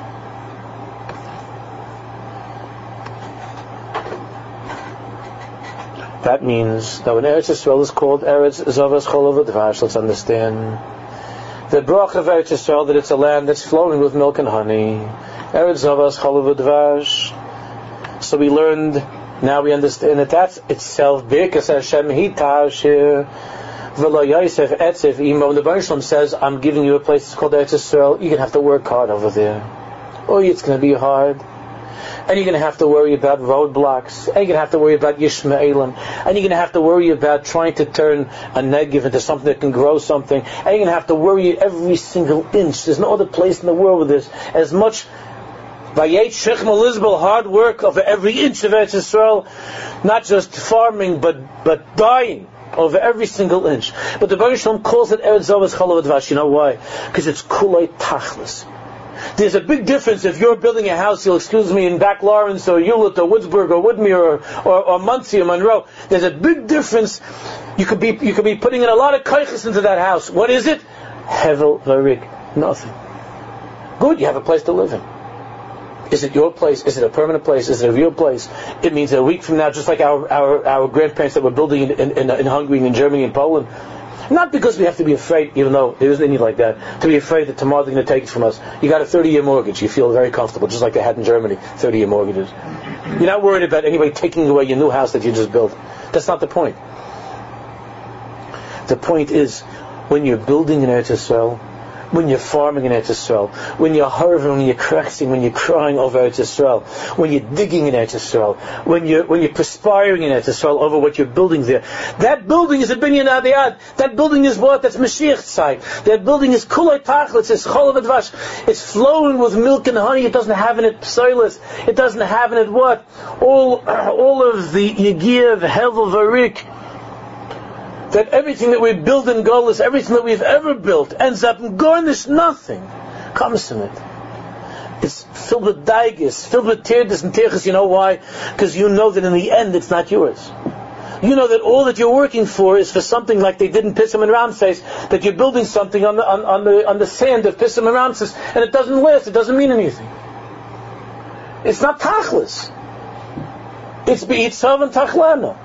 That means that when Eretz Yisrael is called Eretz Zavas Cholav Dvash, let's understand the bracha of Eretz Yisrael, that it's a land that's flowing with milk and honey. Eretz Zavas Cholav Dvash. So we learned, now we understand that that's itself Birkas Hashem Hitashir. When the Baruch Shalom says, I'm giving you a place, it's called Eretz Yisrael, you're going to have to work hard over there. Oh, it's going to be hard. And you're going to have to worry about roadblocks. And you're going to have to worry about Yishmaelim. And you're going to have to worry about trying to turn a Negev into something that can grow something. And you're going to have to worry every single inch. There's no other place in the world where there's as much Vayet Shechem Elizabeth, hard work over every inch of Eretz Yisrael, not just farming, but dying over every single inch. But the Baruch Shalom calls it Eretz Zavas Cholav Dvash. You know why? Because it's kulay tachlis. There's a big difference if you're building a house, you'll excuse me, in Back Lawrence or Hewlett or Woodsburg or Woodmere or Muncie or Monroe. There's a big difference. You could be putting in a lot of kaiches into that house. What is it? Hevel varik. Nothing. Good, you have a place to live in. Is it your place? Is it a permanent place? Is it a real place? It means that a week from now, just like our grandparents that were building in Hungary and in Germany and Poland, not because we have to be afraid, even though there isn't any like that, to be afraid that tomorrow they're going to take it from us. You got a 30-year mortgage. You feel very comfortable, just like they had in Germany, 30-year mortgages. You're not worried about anybody taking away your new house that you just built. That's not the point. The point is, when you're building in Eretz Yisrael, when you're farming in Eretz Yisrael, when you're harvesting, when you're cracking, when you're crying over Eretz Yisrael, when you're digging in Eretz Yisrael, when you're perspiring in Eretz Yisrael over what you're building there, that building is a binyan adiyad. That building is what? That's Mashiach's side. That building is kulay tachlis. It's cholav advash. It's flowing with milk and honey. It doesn't have in it psilus. It doesn't have in it what? All of the yigiv, hevel, varik. That everything that we build in Golus, everything that we've ever built, ends up in garnish, nothing comes from it. It's filled with daigus, filled with tirdas and tirchas. You know why? Because you know that in the end it's not yours. You know that all that you're working for is for something like they did in Pissim and Ramses, that you're building something on the sand of Pissim and Ramses, and it doesn't last, it doesn't mean anything. It's not tachlis. It's be'itzav and tachlana.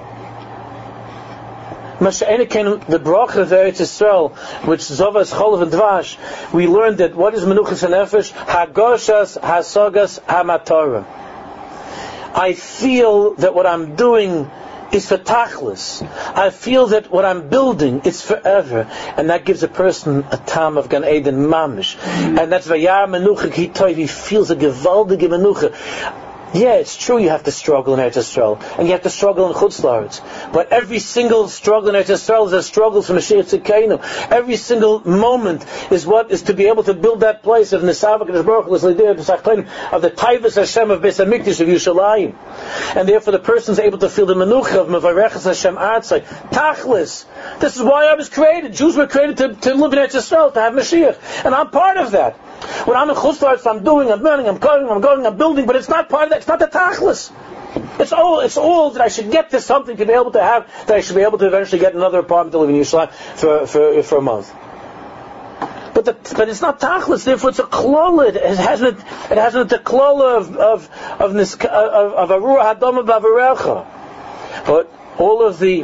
The bracha of Eretz Yisrael, which Zavas Cholav and Dvash, we learned that what is Menuchas HaNefesh? Hagoshas Hasagas Hamatara. I feel that what I'm doing is for tachlis. I feel that what I'm building is forever, and that gives a person a tam of Gan Eden mamish, and that's vayar menucha ki toiv. He feels a gewaldige menucha. Yeah, it's true you have to struggle in Eretz Yisrael, and you have to struggle in Chutz La'aretz. But every single struggle in Eretz Yisrael is a struggle for Mashiach Tzidkeinu. Every single moment is to be able to build that place of Nisavak and Baruch Hu, of the Taivas Hashem of Beis Hamikdash of Yerushalayim. And therefore the person is able to feel the menucha of Mevarechas Hashem Artzai. Tachlis. This is why I was created. Jews were created to live in Eretz Yisrael, to have Mashiach. And I'm part of that. When I'm in Chutz La'aretz, I'm doing, I'm learning, I'm going, I'm building, but it's not part of that. It's not the tachlis. It's all that I should get to something to be able to have, that I should be able to eventually get another apartment to live in Yerushalayim for a month. But it's not tachlis. Therefore, it's a klala. It hasn't the klala of arura hadama b'avarecha. But all of the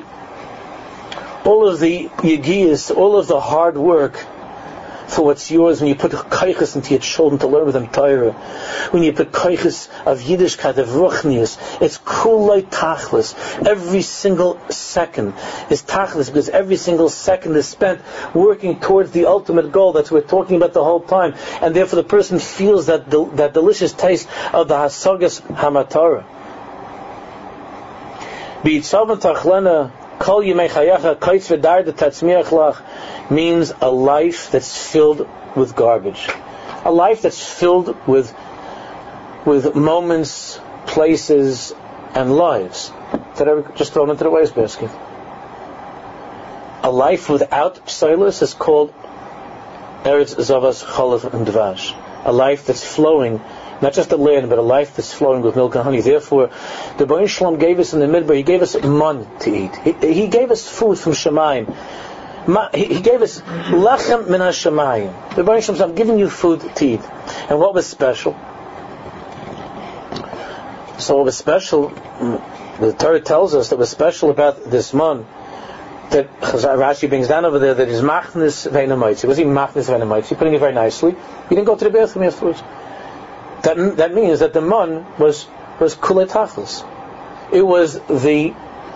yigiyas, all of the hard work for what's yours, when you put kaiches into your children to learn with them Torah, when you put kaiches of Yiddishkeit, of Ruchnius, it's kulay tachlis. Every single second is tachlis, because every single second is spent working towards the ultimate goal. That's what we're talking about the whole time, and therefore the person feels that delicious taste of the hasagas hamatara. B'yitzavan tachlena kol yimei chayacha kaitz v'darda tatzmiach lach means a life that's filled with garbage, a life that's filled with moments, places, and lives that are just thrown into the wastebasket. A life without psilus is called Eretz Zavas Chalav and Dvash. A life that's flowing, not just the land, but a life that's flowing with milk and honey. Therefore, the Baruch Shalom gave us in the Midbar, He gave us man to eat. He gave us food from Shemayim. He gave us lechem min hashamayim. The Baruch Shalom said, I'm giving you food to eat. And what was special? So what was special, the Torah tells us that was special about this man, that Rashi brings down over there, that is machnis v'einamaytzi. Was he machnis v'einamaytzi? Putting it very nicely. He didn't go to the bathroom afterwards. That means that the man was kulei tachlis. It was the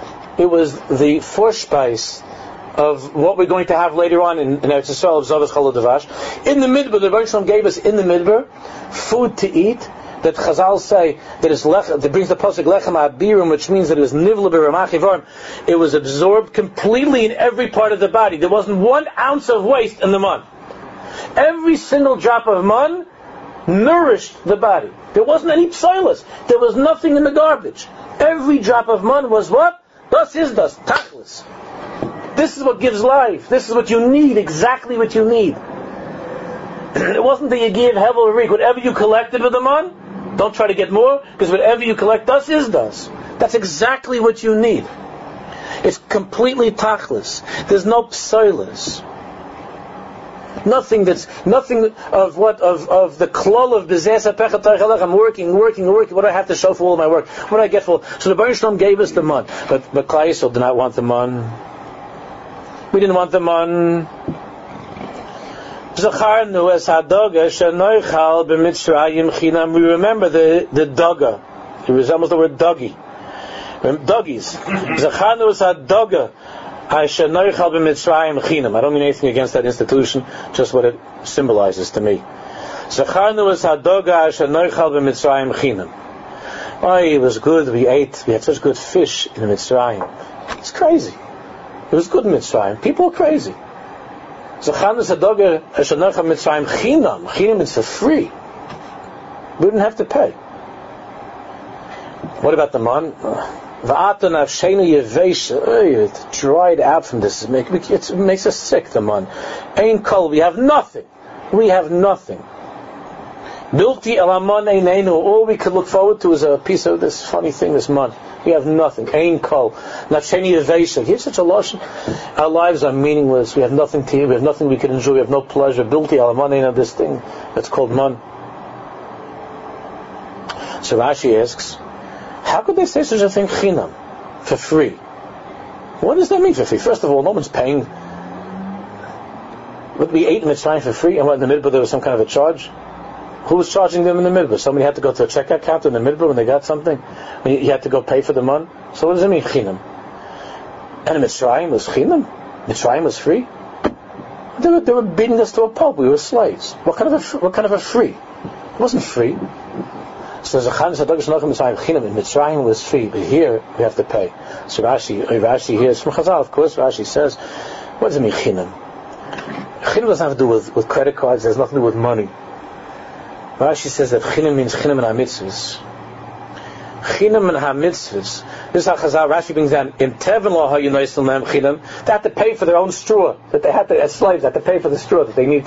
forespeise of what we're going to have later on in Eretz Yisrael of Zavas Chalav Dvash. In the Midbar, the Baruch Shalom gave us in the Midbar food to eat, that Chazal say that is that brings the pasuk lechem abirim, which means that it was nivla b'ramach yivarim. It was absorbed completely in every part of the body. There wasn't 1 ounce of waste in the man. Every single drop of man nourished the body. There wasn't any psilus. There was nothing in the garbage. Every drop of man was what? Das is das, tachlis. This is what gives life. This is what you need, exactly what you need. It wasn't that you gave hevel or reek. Whatever you collected with the man, don't try to get more, because whatever you collect, das is das. That's exactly what you need. It's completely tachlis. There's no psilus. Nothing of the klol of bezes apechat tarchalach. I'm working. What do I have to show for all of my work? What do I get for? So the Baruch Shalom gave us the man, but Klal Yisrael did not want the man. We didn't want the man. Zacharnu es hadoga shenoichal b'mitzrayim chinam. We remember the daga. It resembles the word doggy. Doggies. Zacharnu es hadoga shenoichal b'mitzrayim chinam. I don't mean anything against that institution, just what it symbolizes to me. Zacharnu es hadoga shenoichal b'mitzrayim chinam. Oh, it was good. We ate. We had such good fish in Mitzrayim. It's crazy. It was good in Mitzrayim. People are crazy. Zacharnu es hadoga shenoichal b'mitzrayim chinam. Chinam is for free. We didn't have to pay. What about the man? It dried out from this. It makes us sick, the man. Ein kol, we have nothing. Bilti el hamon eineinu. All we could look forward to is a piece of this funny thing, this man. We have nothing. Ein kol. Nafsheni yevesha. Here's such a lashon. Our lives are meaningless. We have nothing to eat. We have nothing we can enjoy. We have no pleasure. Bilti el hamon eineinu. This thing that's called man. So Rashi asks, how could they say such a thing, chinam, for free? What does that mean, for free? First of all, no one's paying. What we ate in Mitzrayim for free, and what in the middle there was some kind of a charge? Who was charging them in the midbar? Somebody had to go to a checkout counter in the midbar when they got something? You had to go pay for the money? So what does it mean, chinam? And Mitzrayim was chinam? Mitzrayim was free? They were beating us to a pulp. We were slaves. What kind of a free? It wasn't free. So there's a Chan Sadosh Nochem Mitzrayim chinam. In Mitzrayim was free, but here we have to pay. So Rashi here is from Chazal. Of course, Rashi says, what does it mean, chinam? Chinam doesn't have to do with credit cards. It has nothing to do with money. Rashi says that chinam means chinam and ha-mitzvahs. Chinam and ha-mitzvahs. This is how Chazal, Rashi brings down, in Tevin lo ha-yunoisil nem chinam, they had to pay for their own straw, that they had to, as slaves, they had to pay for the straw that they need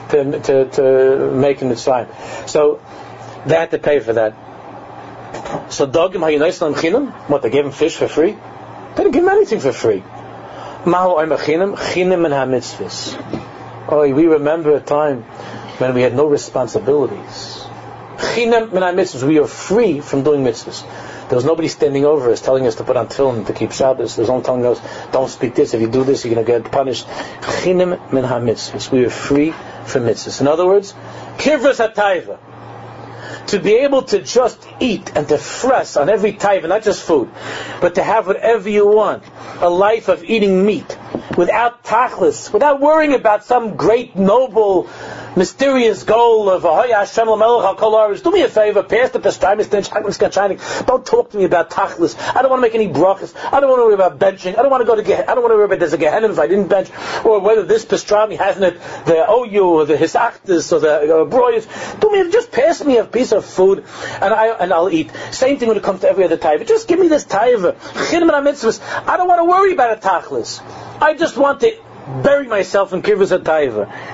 to make in Mitzrayim. So, they had to pay for that. So, dogim ha-yunoisil nem chinam, what, they gave them fish for free? They didn't give them anything for free. Mahu oima chinam, chinam and ha-mitzvahs. Oh, we remember a time when we had no responsibilities. Chinam min ha-mitzvahs, we are free from doing mitzvahs. There was nobody standing over us telling us to put on tefillin, to keep Shabbos. There's no one telling us, don't speak this, if you do this you're going to get punished. Chinam min ha-mitzvahs, we are free from mitzvahs. In other words, kivras ha-taiva, to be able to just eat and to fresh on every taiva, not just food, but to have whatever you want, a life of eating meat, without tachlis, without worrying about some great, noble, mysterious goal of Hashem l'melech al kol haaretz. Do me a favor, pass the pestayim. Don't talk to me about tachlis. I don't want to make any brachas. I don't want to worry about benching. I don't want to go to I don't want to worry about there's a Gehenna if I didn't bench, or whether this pastrami hasn't it the OU or the hisachtis or the broyes. Do me, just pass me a piece of food and I'll eat. Same thing when it comes to every other taiva. Just give me this taiva. Chinam mitzvahs. I don't want to worry about a tachlis. I just want to bury myself in kivras ha-taiva.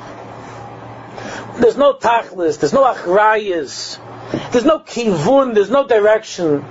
There's no tachlis, there's no achrayas, there's no kivun, there's no direction.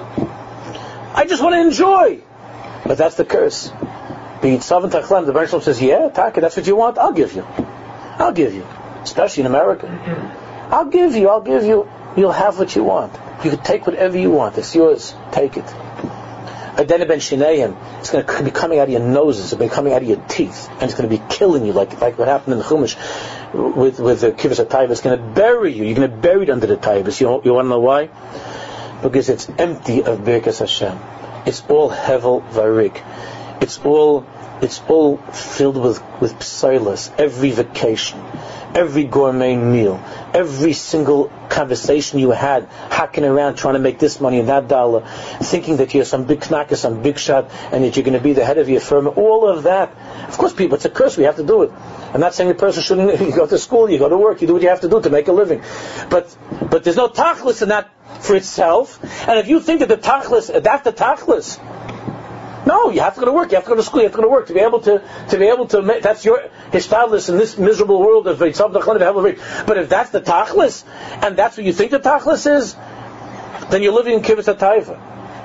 I just want to enjoy. But that's the curse. The Baruch Shalom says, yeah, Taka, that's what you want, I'll give you. Especially in America. I'll give you. You'll have what you want. You can take whatever you want. It's yours. Take it. Adena ben Shinayim, it's going to be coming out of your noses, it's going to be coming out of your teeth, and it's going to be killing you, like what happened in the Chumash with the Kivras ha-Taiva. It's going to bury you. You're going to be buried under the Taivas. You want to know why? Because it's empty of Birkas Hashem. It's all Hevel Varik. It's all filled with psilas. Every vacation, every gourmet meal, every single conversation you had, hacking around trying to make this money and that dollar, thinking that you're some big knacker, some big shot, and that you're going to be the head of your firm. All of that. Of course, people, it's a curse. We have to do it. I'm not saying the person shouldn't. You go to school, you go to work, you do what you have to do to make a living. But there's no tachlis in that for itself. And if you think that the tachlis, that's the tachlis. No, you have to go to work. You have to go to school. You have to go to work to be able to make, that's your hishtadlus in this miserable world of Yitzhak Dachlan. But if that's the tachlis, and that's what you think the tachlis is, then you're living in Kivras ha-Taiva.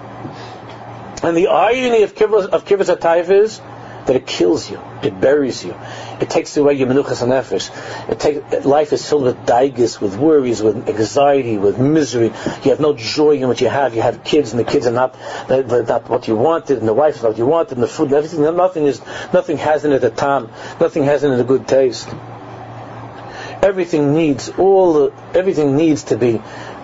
And the irony of Kivras ha-Taiva is that it kills you, it buries you, it takes away your menuchas hanefesh. Life is filled with daigus, with worries, with anxiety, with misery. You have no joy in what you have. You have kids, and the kids are not what you wanted, and the wife is not what you wanted, and the food, and everything. Nothing has in it a tam. Nothing has in it a good taste. Everything needs to be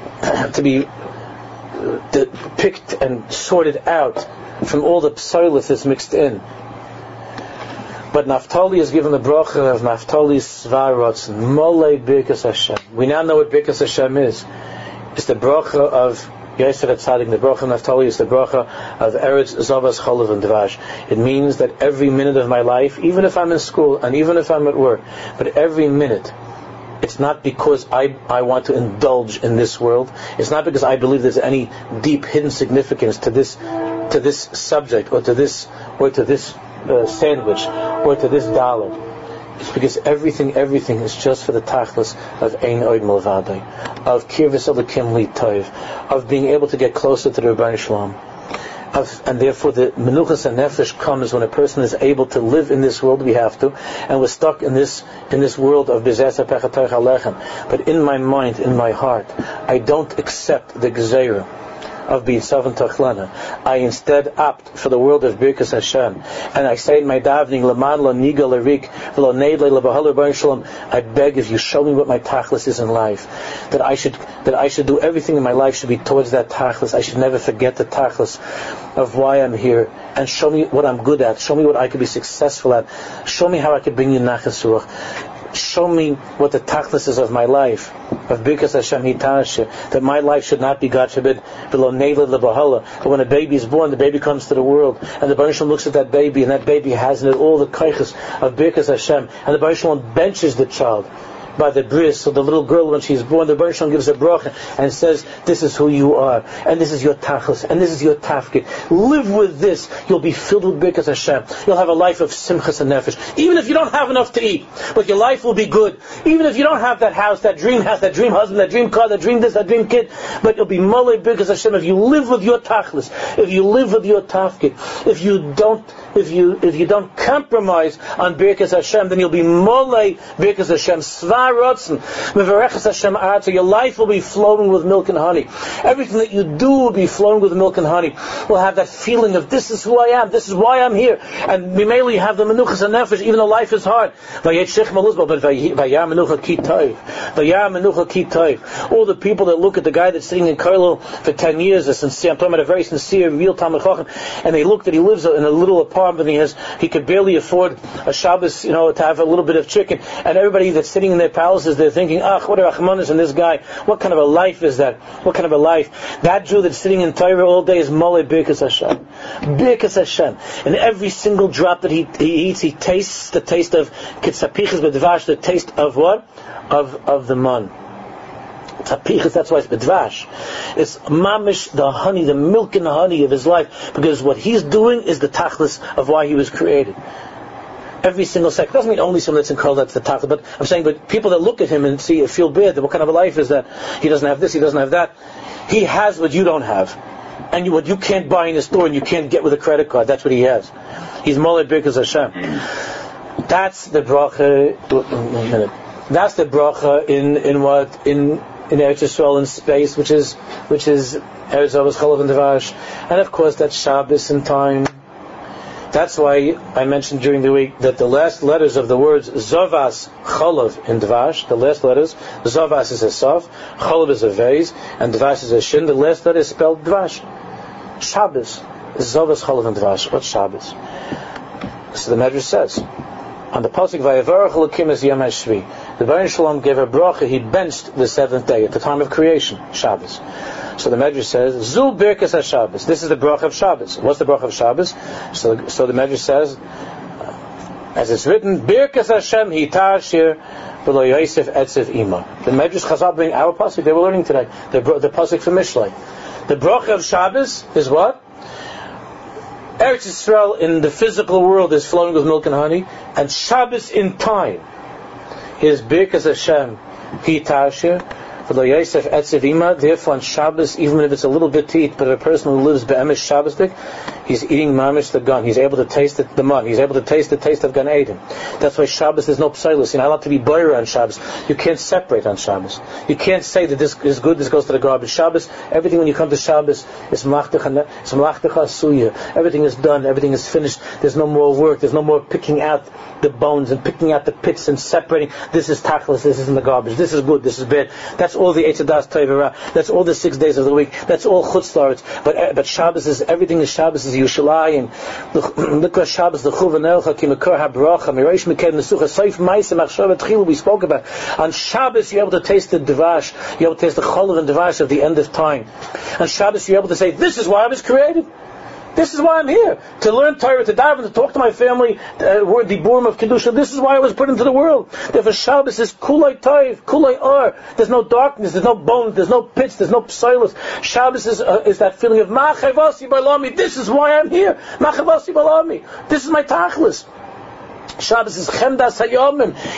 picked and sorted out from all the psoilus that's mixed in. But Naphtali is given the bracha of Naphtali's Svarotz, Molei Birkas Hashem. We now know what Birkas Hashem is. It's the bracha of Yosef HaTzadik. The bracha of Naphtali is the bracha of Eretz Zavas Cholav and Dvash. It means that every minute of my life, even if I'm in school and even if I'm at work, but every minute, it's not because I want to indulge in this world. It's not because I believe there's any deep hidden significance to this subject or to this sandwich or to this dollar. It's because everything is just for the tachlis of Ein Oid Milvadai, of Kirvus Elokim Li Tov, of being able to get closer to the Rebbeinu Shalom. And therefore the menuchas and nefesh comes when a person is able to live in this world. We have to, and we're stuck in this world of bezesa pechatayich alechem. But in my mind, in my heart, I don't accept the gezeira of B'Yitzav and Tachlana. I instead opt for the world of Birkas Hashem, and I say in my davening, Laman lo niga lerik v'lo neidle lebahalu b'Rei Shalom. I beg if you show me what my tachlis is in life, that I should do everything in my life should be towards that tachlis. I should never forget the tachlis of why I'm here, and show me what I'm good at. Show me what I could be successful at. Show me how I could bring you nachas ruach. Show me what the tachlis is of my life, of Birkas Hashem Hitashir, that my life should not be, God forbid, below Neilad Lebahala. But when a baby is born, the baby comes to the world, and the Baruch Shalom looks at that baby, and that baby has in it all the kaiches of Birkas Hashem, and the Baruch Shalom benches the child by the bris. So the little girl, when she's born, the Baruch Shalom gives a bracha and says, this is who you are, and this is your tachlis, and this is your tafkid. Live with this. You'll be filled with Birkas Hashem. You'll have a life of simchas and nefesh. Even if you don't have enough to eat, but your life will be good. Even if you don't have that house, that dream husband, that dream car, that dream this, that dream kid, but you'll be molei Birkas Hashem if you live with your tachlis, if you live with your tafkid, if you don't compromise on Birkas Hashem, then you'll be molei Birkas Hashem. Svar rotzen, mevarechas Hashem arta. Your life will be flowing with milk and honey. Everything that you do will be flowing with milk and honey. We'll have that feeling of this is who I am, this is why I'm here. And we mainly have the menuchas and nefesh, even though life is hard. But vayam menucha ki tov. All the people that look at the guy that's sitting in Kollel for 10 years, I'm talking about a very sincere, real Talmid Chacham, and they look that he lives in a little apartment, and he could barely afford a Shabbos, to have a little bit of chicken, and everybody that's sitting in their palaces, they're thinking, what are Achmanis in this guy? What kind of a life is that? What kind of a life? That Jew that's sitting in Torah all day is molei Birkas Hashem. Birkas Hashem. And every single drop that he eats, he tastes the taste of kitzapichas b'dvash, the taste of what? Of the man. Tapichas, that's why it's b'dvash. It's mamish, the honey, the milk and the honey of his life, because what he's doing is the tachlis of why he was created. Every single second. Doesn't mean only someone that's in Kol that's the tachlis, but I'm saying, but people that look at him and feel bad, that what kind of a life is that? He doesn't have this, he doesn't have that. He has what you don't have. And what you can't buy in the store and you can't get with a credit card, that's what he has. He's molei Birkas Hashem. That's the bracha. That's the bracha in Eretz Yisrael in space, which is Eretz Avos Cholav and Dvash, and of course that's Shabbos in time. That's why I mentioned during the week that the last letters of the words Zavas Cholav in Dvash, the last letters, Zavas is a Sof, Cholav is a Vez, and Dvash is a Shin. The last letter is spelled Dvash. Shabbos, Zavas Cholav and Dvash. What's Shabbos? So the Medrash says on the pasuk Vayevarach Elokim es Yom HaShvi, the Baruch Shalom gave a bracha. He benched the seventh day at the time of creation, Shabbos. So the Medrash says, Zu Birkas HaShabbos. This is the bracha of Shabbos. What's the bracha of Shabbos? So the Medrash says, as it's written, Birkas Hashem Hitashir V'lo Yosef Etzev Ima. The Medrash Chazal bring our pasuk. They were learning today the pasuk from Mishlei. The bracha of Shabbos is what? Eretz Yisrael in the physical world is flowing with milk and honey, and Shabbos in time is Birkas Hashem Hitashir V'lo Yosef Etzev Ima. Therefore, on Shabbos, even if it's a little bit to eat, but a person who lives be'emes Shabbosdik, he's eating mamish the gun. He's able to taste the man. He's able to taste the taste of Gan Eden. That's why Shabbos there's no psilus. You're not allowed to be boyer on Shabbos. You can't separate on Shabbos. You can't say that this is good, this goes to the garbage. Shabbos, everything when you come to Shabbos is malachdecha asuya. Everything is done. Everything is finished. There's no more work. There's no more picking out the bones and picking out the pits and separating. This is tachlis. This is in the garbage. This is good. This is bad. That's all the Eitzadas Tevera. That's all the 6 days of the week. That's all chutz laretz. But Shabbos is everything. Is Shabbos is Yushalayim. Look at Shabbos, the Chuvanelcha, Kimakor HaBracha, Mireish Mekel Nesucha, Seif Maisa Machshav Tchilu. We spoke about on Shabbos. You're able to taste the Devash. You're able to taste the Cholav and Devash of the end of time. On Shabbos, you're able to say, "This is why I was created. This is why I'm here, to learn Torah, to daven, to talk to my family, word the Burim of Kedusha. This is why I was put into the world." Therefore Shabbos is kulay taiv, kulay ar. There's no darkness, there's no bones, there's no pits, there's no psilos. Shabbos is that feeling of ma'chavasi balami. This is why I'm here. Ma'chavasi balami. This is my tachlis. Shabbos is chemdas hayomim.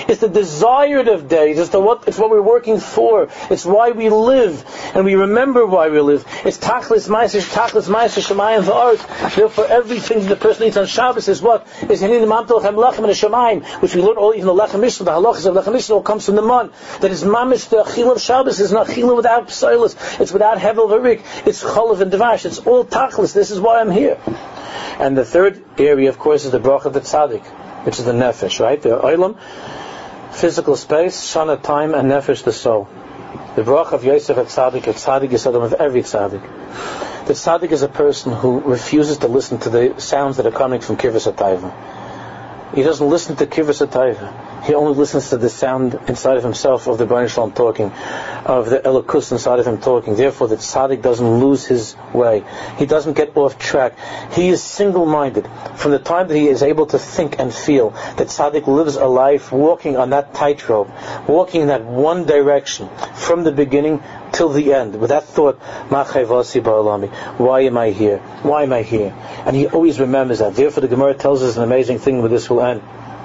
It's the desired of days. It's what we're working for. It's why we live, and we remember why we live. It's tachlis ma'aser shemayim v'aretz. Therefore, everything that the person eats on Shabbos is what? Is hinin mamtel chem lechem and shemayim, which we learn all, even the lechem mishnah, the halachas of lechem mishnah all comes from the man. That is mamish, the achila of Shabbos is not achila without psoilus. It's without hevel v'rik. It's cholav and devash. It's all tachlis. This is why I'm here. And the third area, of course, is the bracha of the tzaddik, which is the nefesh, right? The olam, physical space, shana, time, and nefesh, the soul. The bracha of Yosef at tzaddik is Adam of every tzaddik. The tzaddik is a person who refuses to listen to the sounds that are coming from Kivas HaTaiva. He doesn't listen to Kivas HaTaiva. He only listens to the sound inside of himself of the Baruch Shalom talking, of the Elokus inside of him talking. Therefore, the tzaddik doesn't lose his way. He doesn't get off track. He is single-minded. From the time that he is able to think and feel, the tzaddik lives a life walking on that tightrope, walking in that one direction, from the beginning till the end, with that thought, Ma chayvasi ba'olami, why am I here? Why am I here? And he always remembers that. Therefore, the Gemara tells us an amazing thing, with this will end.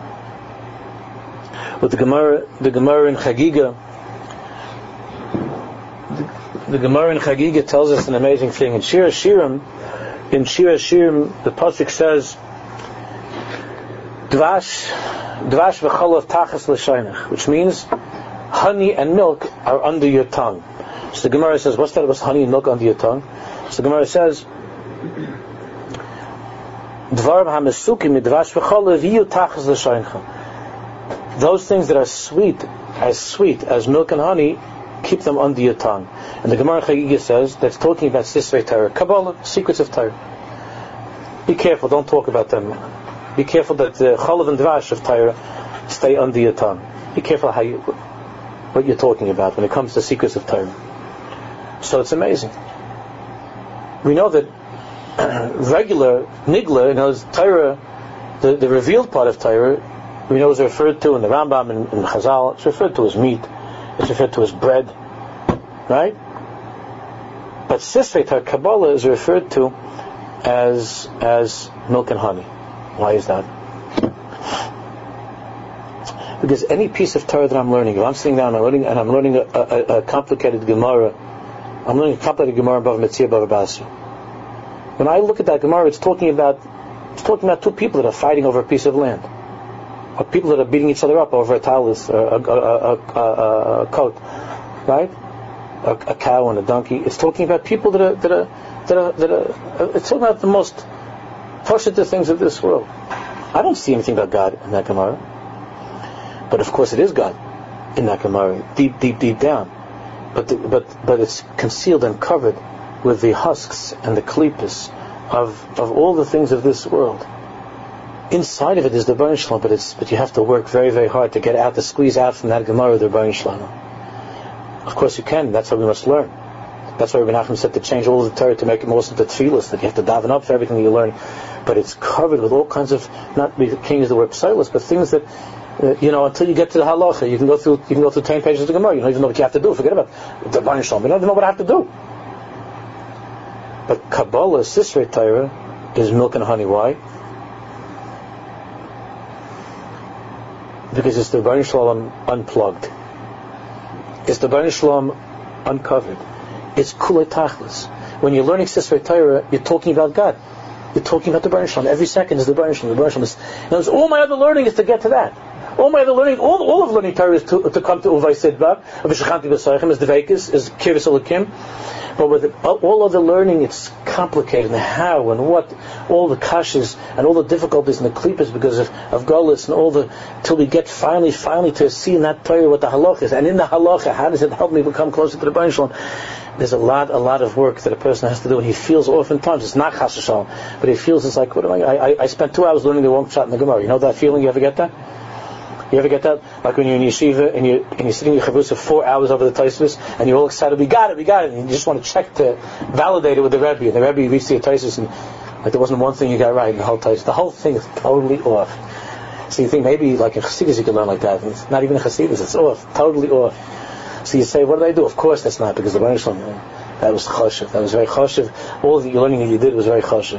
With the Gemara in Chagiga, the Gemara in Chagiga tells us an amazing thing. In Shir Hashirim, the pasuk says, Dvash v'cholav tachas l'shaynach, which means honey and milk are under your tongue. So the Gemara says, what's that? What's honey and milk under your tongue? So the Gemara says, Dvar ha'mesukim midvash v'cholav yiyu tachas l'shaynach. Those things that are sweet as milk and honey, keep them under your tongue. And the Gemara Chagiga says that's talking about Sisrei Torah, Kabbalah, secrets of Torah. Be careful, don't talk about them. Be careful that the Cholav and Dvash of Torah stay under your tongue. Be careful what you're talking about when it comes to secrets of Torah. So it's amazing. We know that regular Nigla, Torah, the revealed part of Torah, we know is referred to in the Rambam and in Chazal. It's referred to as meat. It's referred to as bread, right? But Sisrei Torah, Kabbalah, is referred to as milk and honey. Why is that? Because any piece of Torah that I'm learning, if I'm sitting down and I'm learning a complicated Gemara, I'm learning a complicated Gemara above Metzia Bava Basra. When I look at that Gemara, it's talking about two people that are fighting over a piece of land. Or people that are beating each other up over a talus, or a coat, right? A cow and a donkey. It's talking about people that are. It's talking about the most positive things of this world. I don't see anything about God in that Gemara, but of course it is God in that Gemara, deep down. But it's concealed and covered with the husks and the klippos of all the things of this world. Inside of it is the Rebbeinu Shalom, but you have to work very, very hard to squeeze out from that Gemara the Rebbeinu Shalom. Of course you can. That's how we must learn. That's why Rebbe Nachman said to change all the Torah to make it more into tefillas, that you have to daven up for everything that you learn. But it's covered with all kinds of, not we can't use the word psilos, but things that until you get to the halacha, you can go through 10 pages of the Gemara. You don't even know what you have to do. Forget about the Rebbeinu Shalom. You don't even know what I have to do. But Kabbalah, Sisrei Torah, is milk and honey. Why? Because it's the Rebbeinu Shalom unplugged. It's the Rebbeinu Shalom uncovered. It's kulei tachlis. When you're learning Sisrei Torah, you're talking about God. You're talking about the Rebbeinu Shalom. Every second is the Rebbeinu Shalom. The Rebbeinu Shalom is. All my other learning is to get to that. All my other learning, all of learning Torah is to come to Uvay Sidba, V'shachanti B'saychem, is Dveikus, is Kiris Elokim. But with all other learning, it's complicated, and how and what, all the kashas and all the difficulties and the klippos because of Golus and all the, till we get finally to see in that Torah what the halach is. And in the halacha, how does it help me become closer to the Rebbeinu Shalom? There's a lot of work that a person has to do, and he feels oftentimes, it's not chas v'shalom, but he feels it's like, what am I spent 2 hours learning the wrong shot in the Gemara. You know that feeling? You ever get that? You ever get that? Like when you're in yeshiva and you're sitting in your chavrusa 4 hours over the Tosfos and you're all excited, we got it, and you just want to check to validate it with the Rebbe, and the Rebbe reads the Tosfos and like there wasn't one thing you got right in the whole Tosfos. The whole thing is totally off. So you think maybe like in Chassidus you can learn like that. It's not even in Chassidus, it's off, totally off. So you say, what did I do? Of course that's not, because the Rebbe Shalom, that was choshev. That was very choshev. All the learning that you did was very choshev.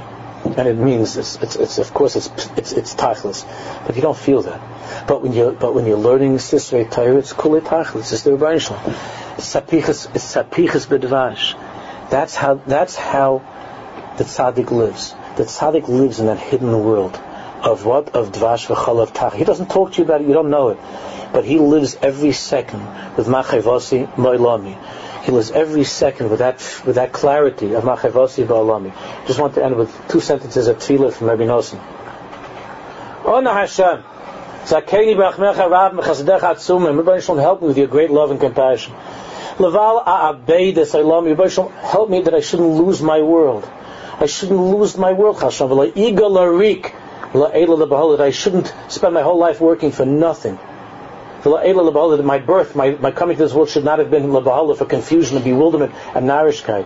and it means it's of course it's tachlis, but you don't feel that. But when you're learning Sisrei Torah, it's kulei tachlis. It's the Rebbeinu Shalom. It's sapichas b'dvash. That's how the tzaddik lives. The tzaddik lives in that hidden world of what? Of dvash v'chalav tach. He doesn't talk to you about it, you don't know it. But he lives every second with machayvasi mo'ilami. He lives every second with that clarity of machayvasi ba'olami. Just want to end with 2 sentences of tefillah from Rabbi Nosson. Ona Hashem, zakeni b'achmecha rab mechasadecha atzumim. Rabbi Shalom, help me with your great love and compassion. Leval a'abei desaylami. Rabbi Shalom, help me that I shouldn't lose my world. I shouldn't lose my world, Hashem. V'la'iga larik, la'ela l'bahol, that I shouldn't spend my whole life working for nothing. That my birth, my coming to this world should not have been l'bahol, for confusion and bewilderment and narishkeit.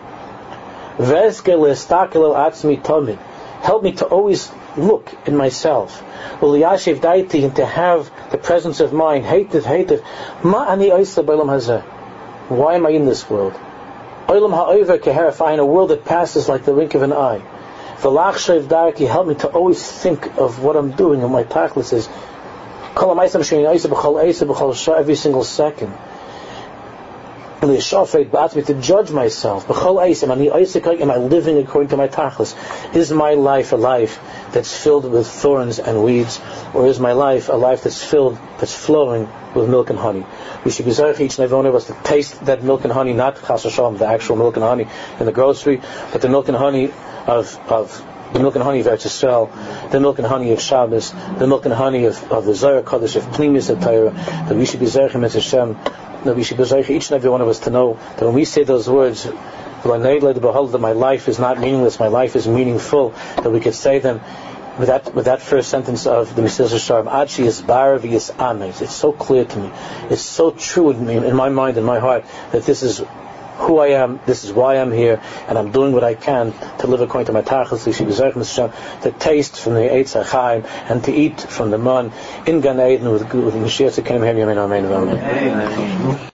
Help me to always look in myself. And to have the presence of mind. Why am I in this world? In a world that passes like the wink of an eye. Help me to always think of what I'm doing, and my tachlis is every single second. To judge myself. Am I living according to my tachlis? Is my life a life that's filled with thorns and weeds, or is my life a life that's flowing with milk and honey? We should be zeich, each and every one of us, to taste that milk and honey, not chas v'shalom, the actual milk and honey in the grocery, but the milk and honey of the milk and honey of Eretz Yisrael, the milk and honey of Shabbos, the milk and honey of the Zohar Kodesh, of Pnimis of Torah, that we should be zeich in Hashem, that we should be zeich, each and every one of us, to know that when we say those words, that my life is not meaningless, my life is meaningful, that we could say them with that first sentence of the Mesilas Yesharim, Achi is bar v'yis ames. It's so clear to me, it's so true in my mind and my heart, that this is who I am, this is why I'm here, and I'm doing what I can to live according to my tachlis, to taste from the Eitz HaChaim, and to eat from the man in Gan Eden with Mashiach Tzidkenu Amen.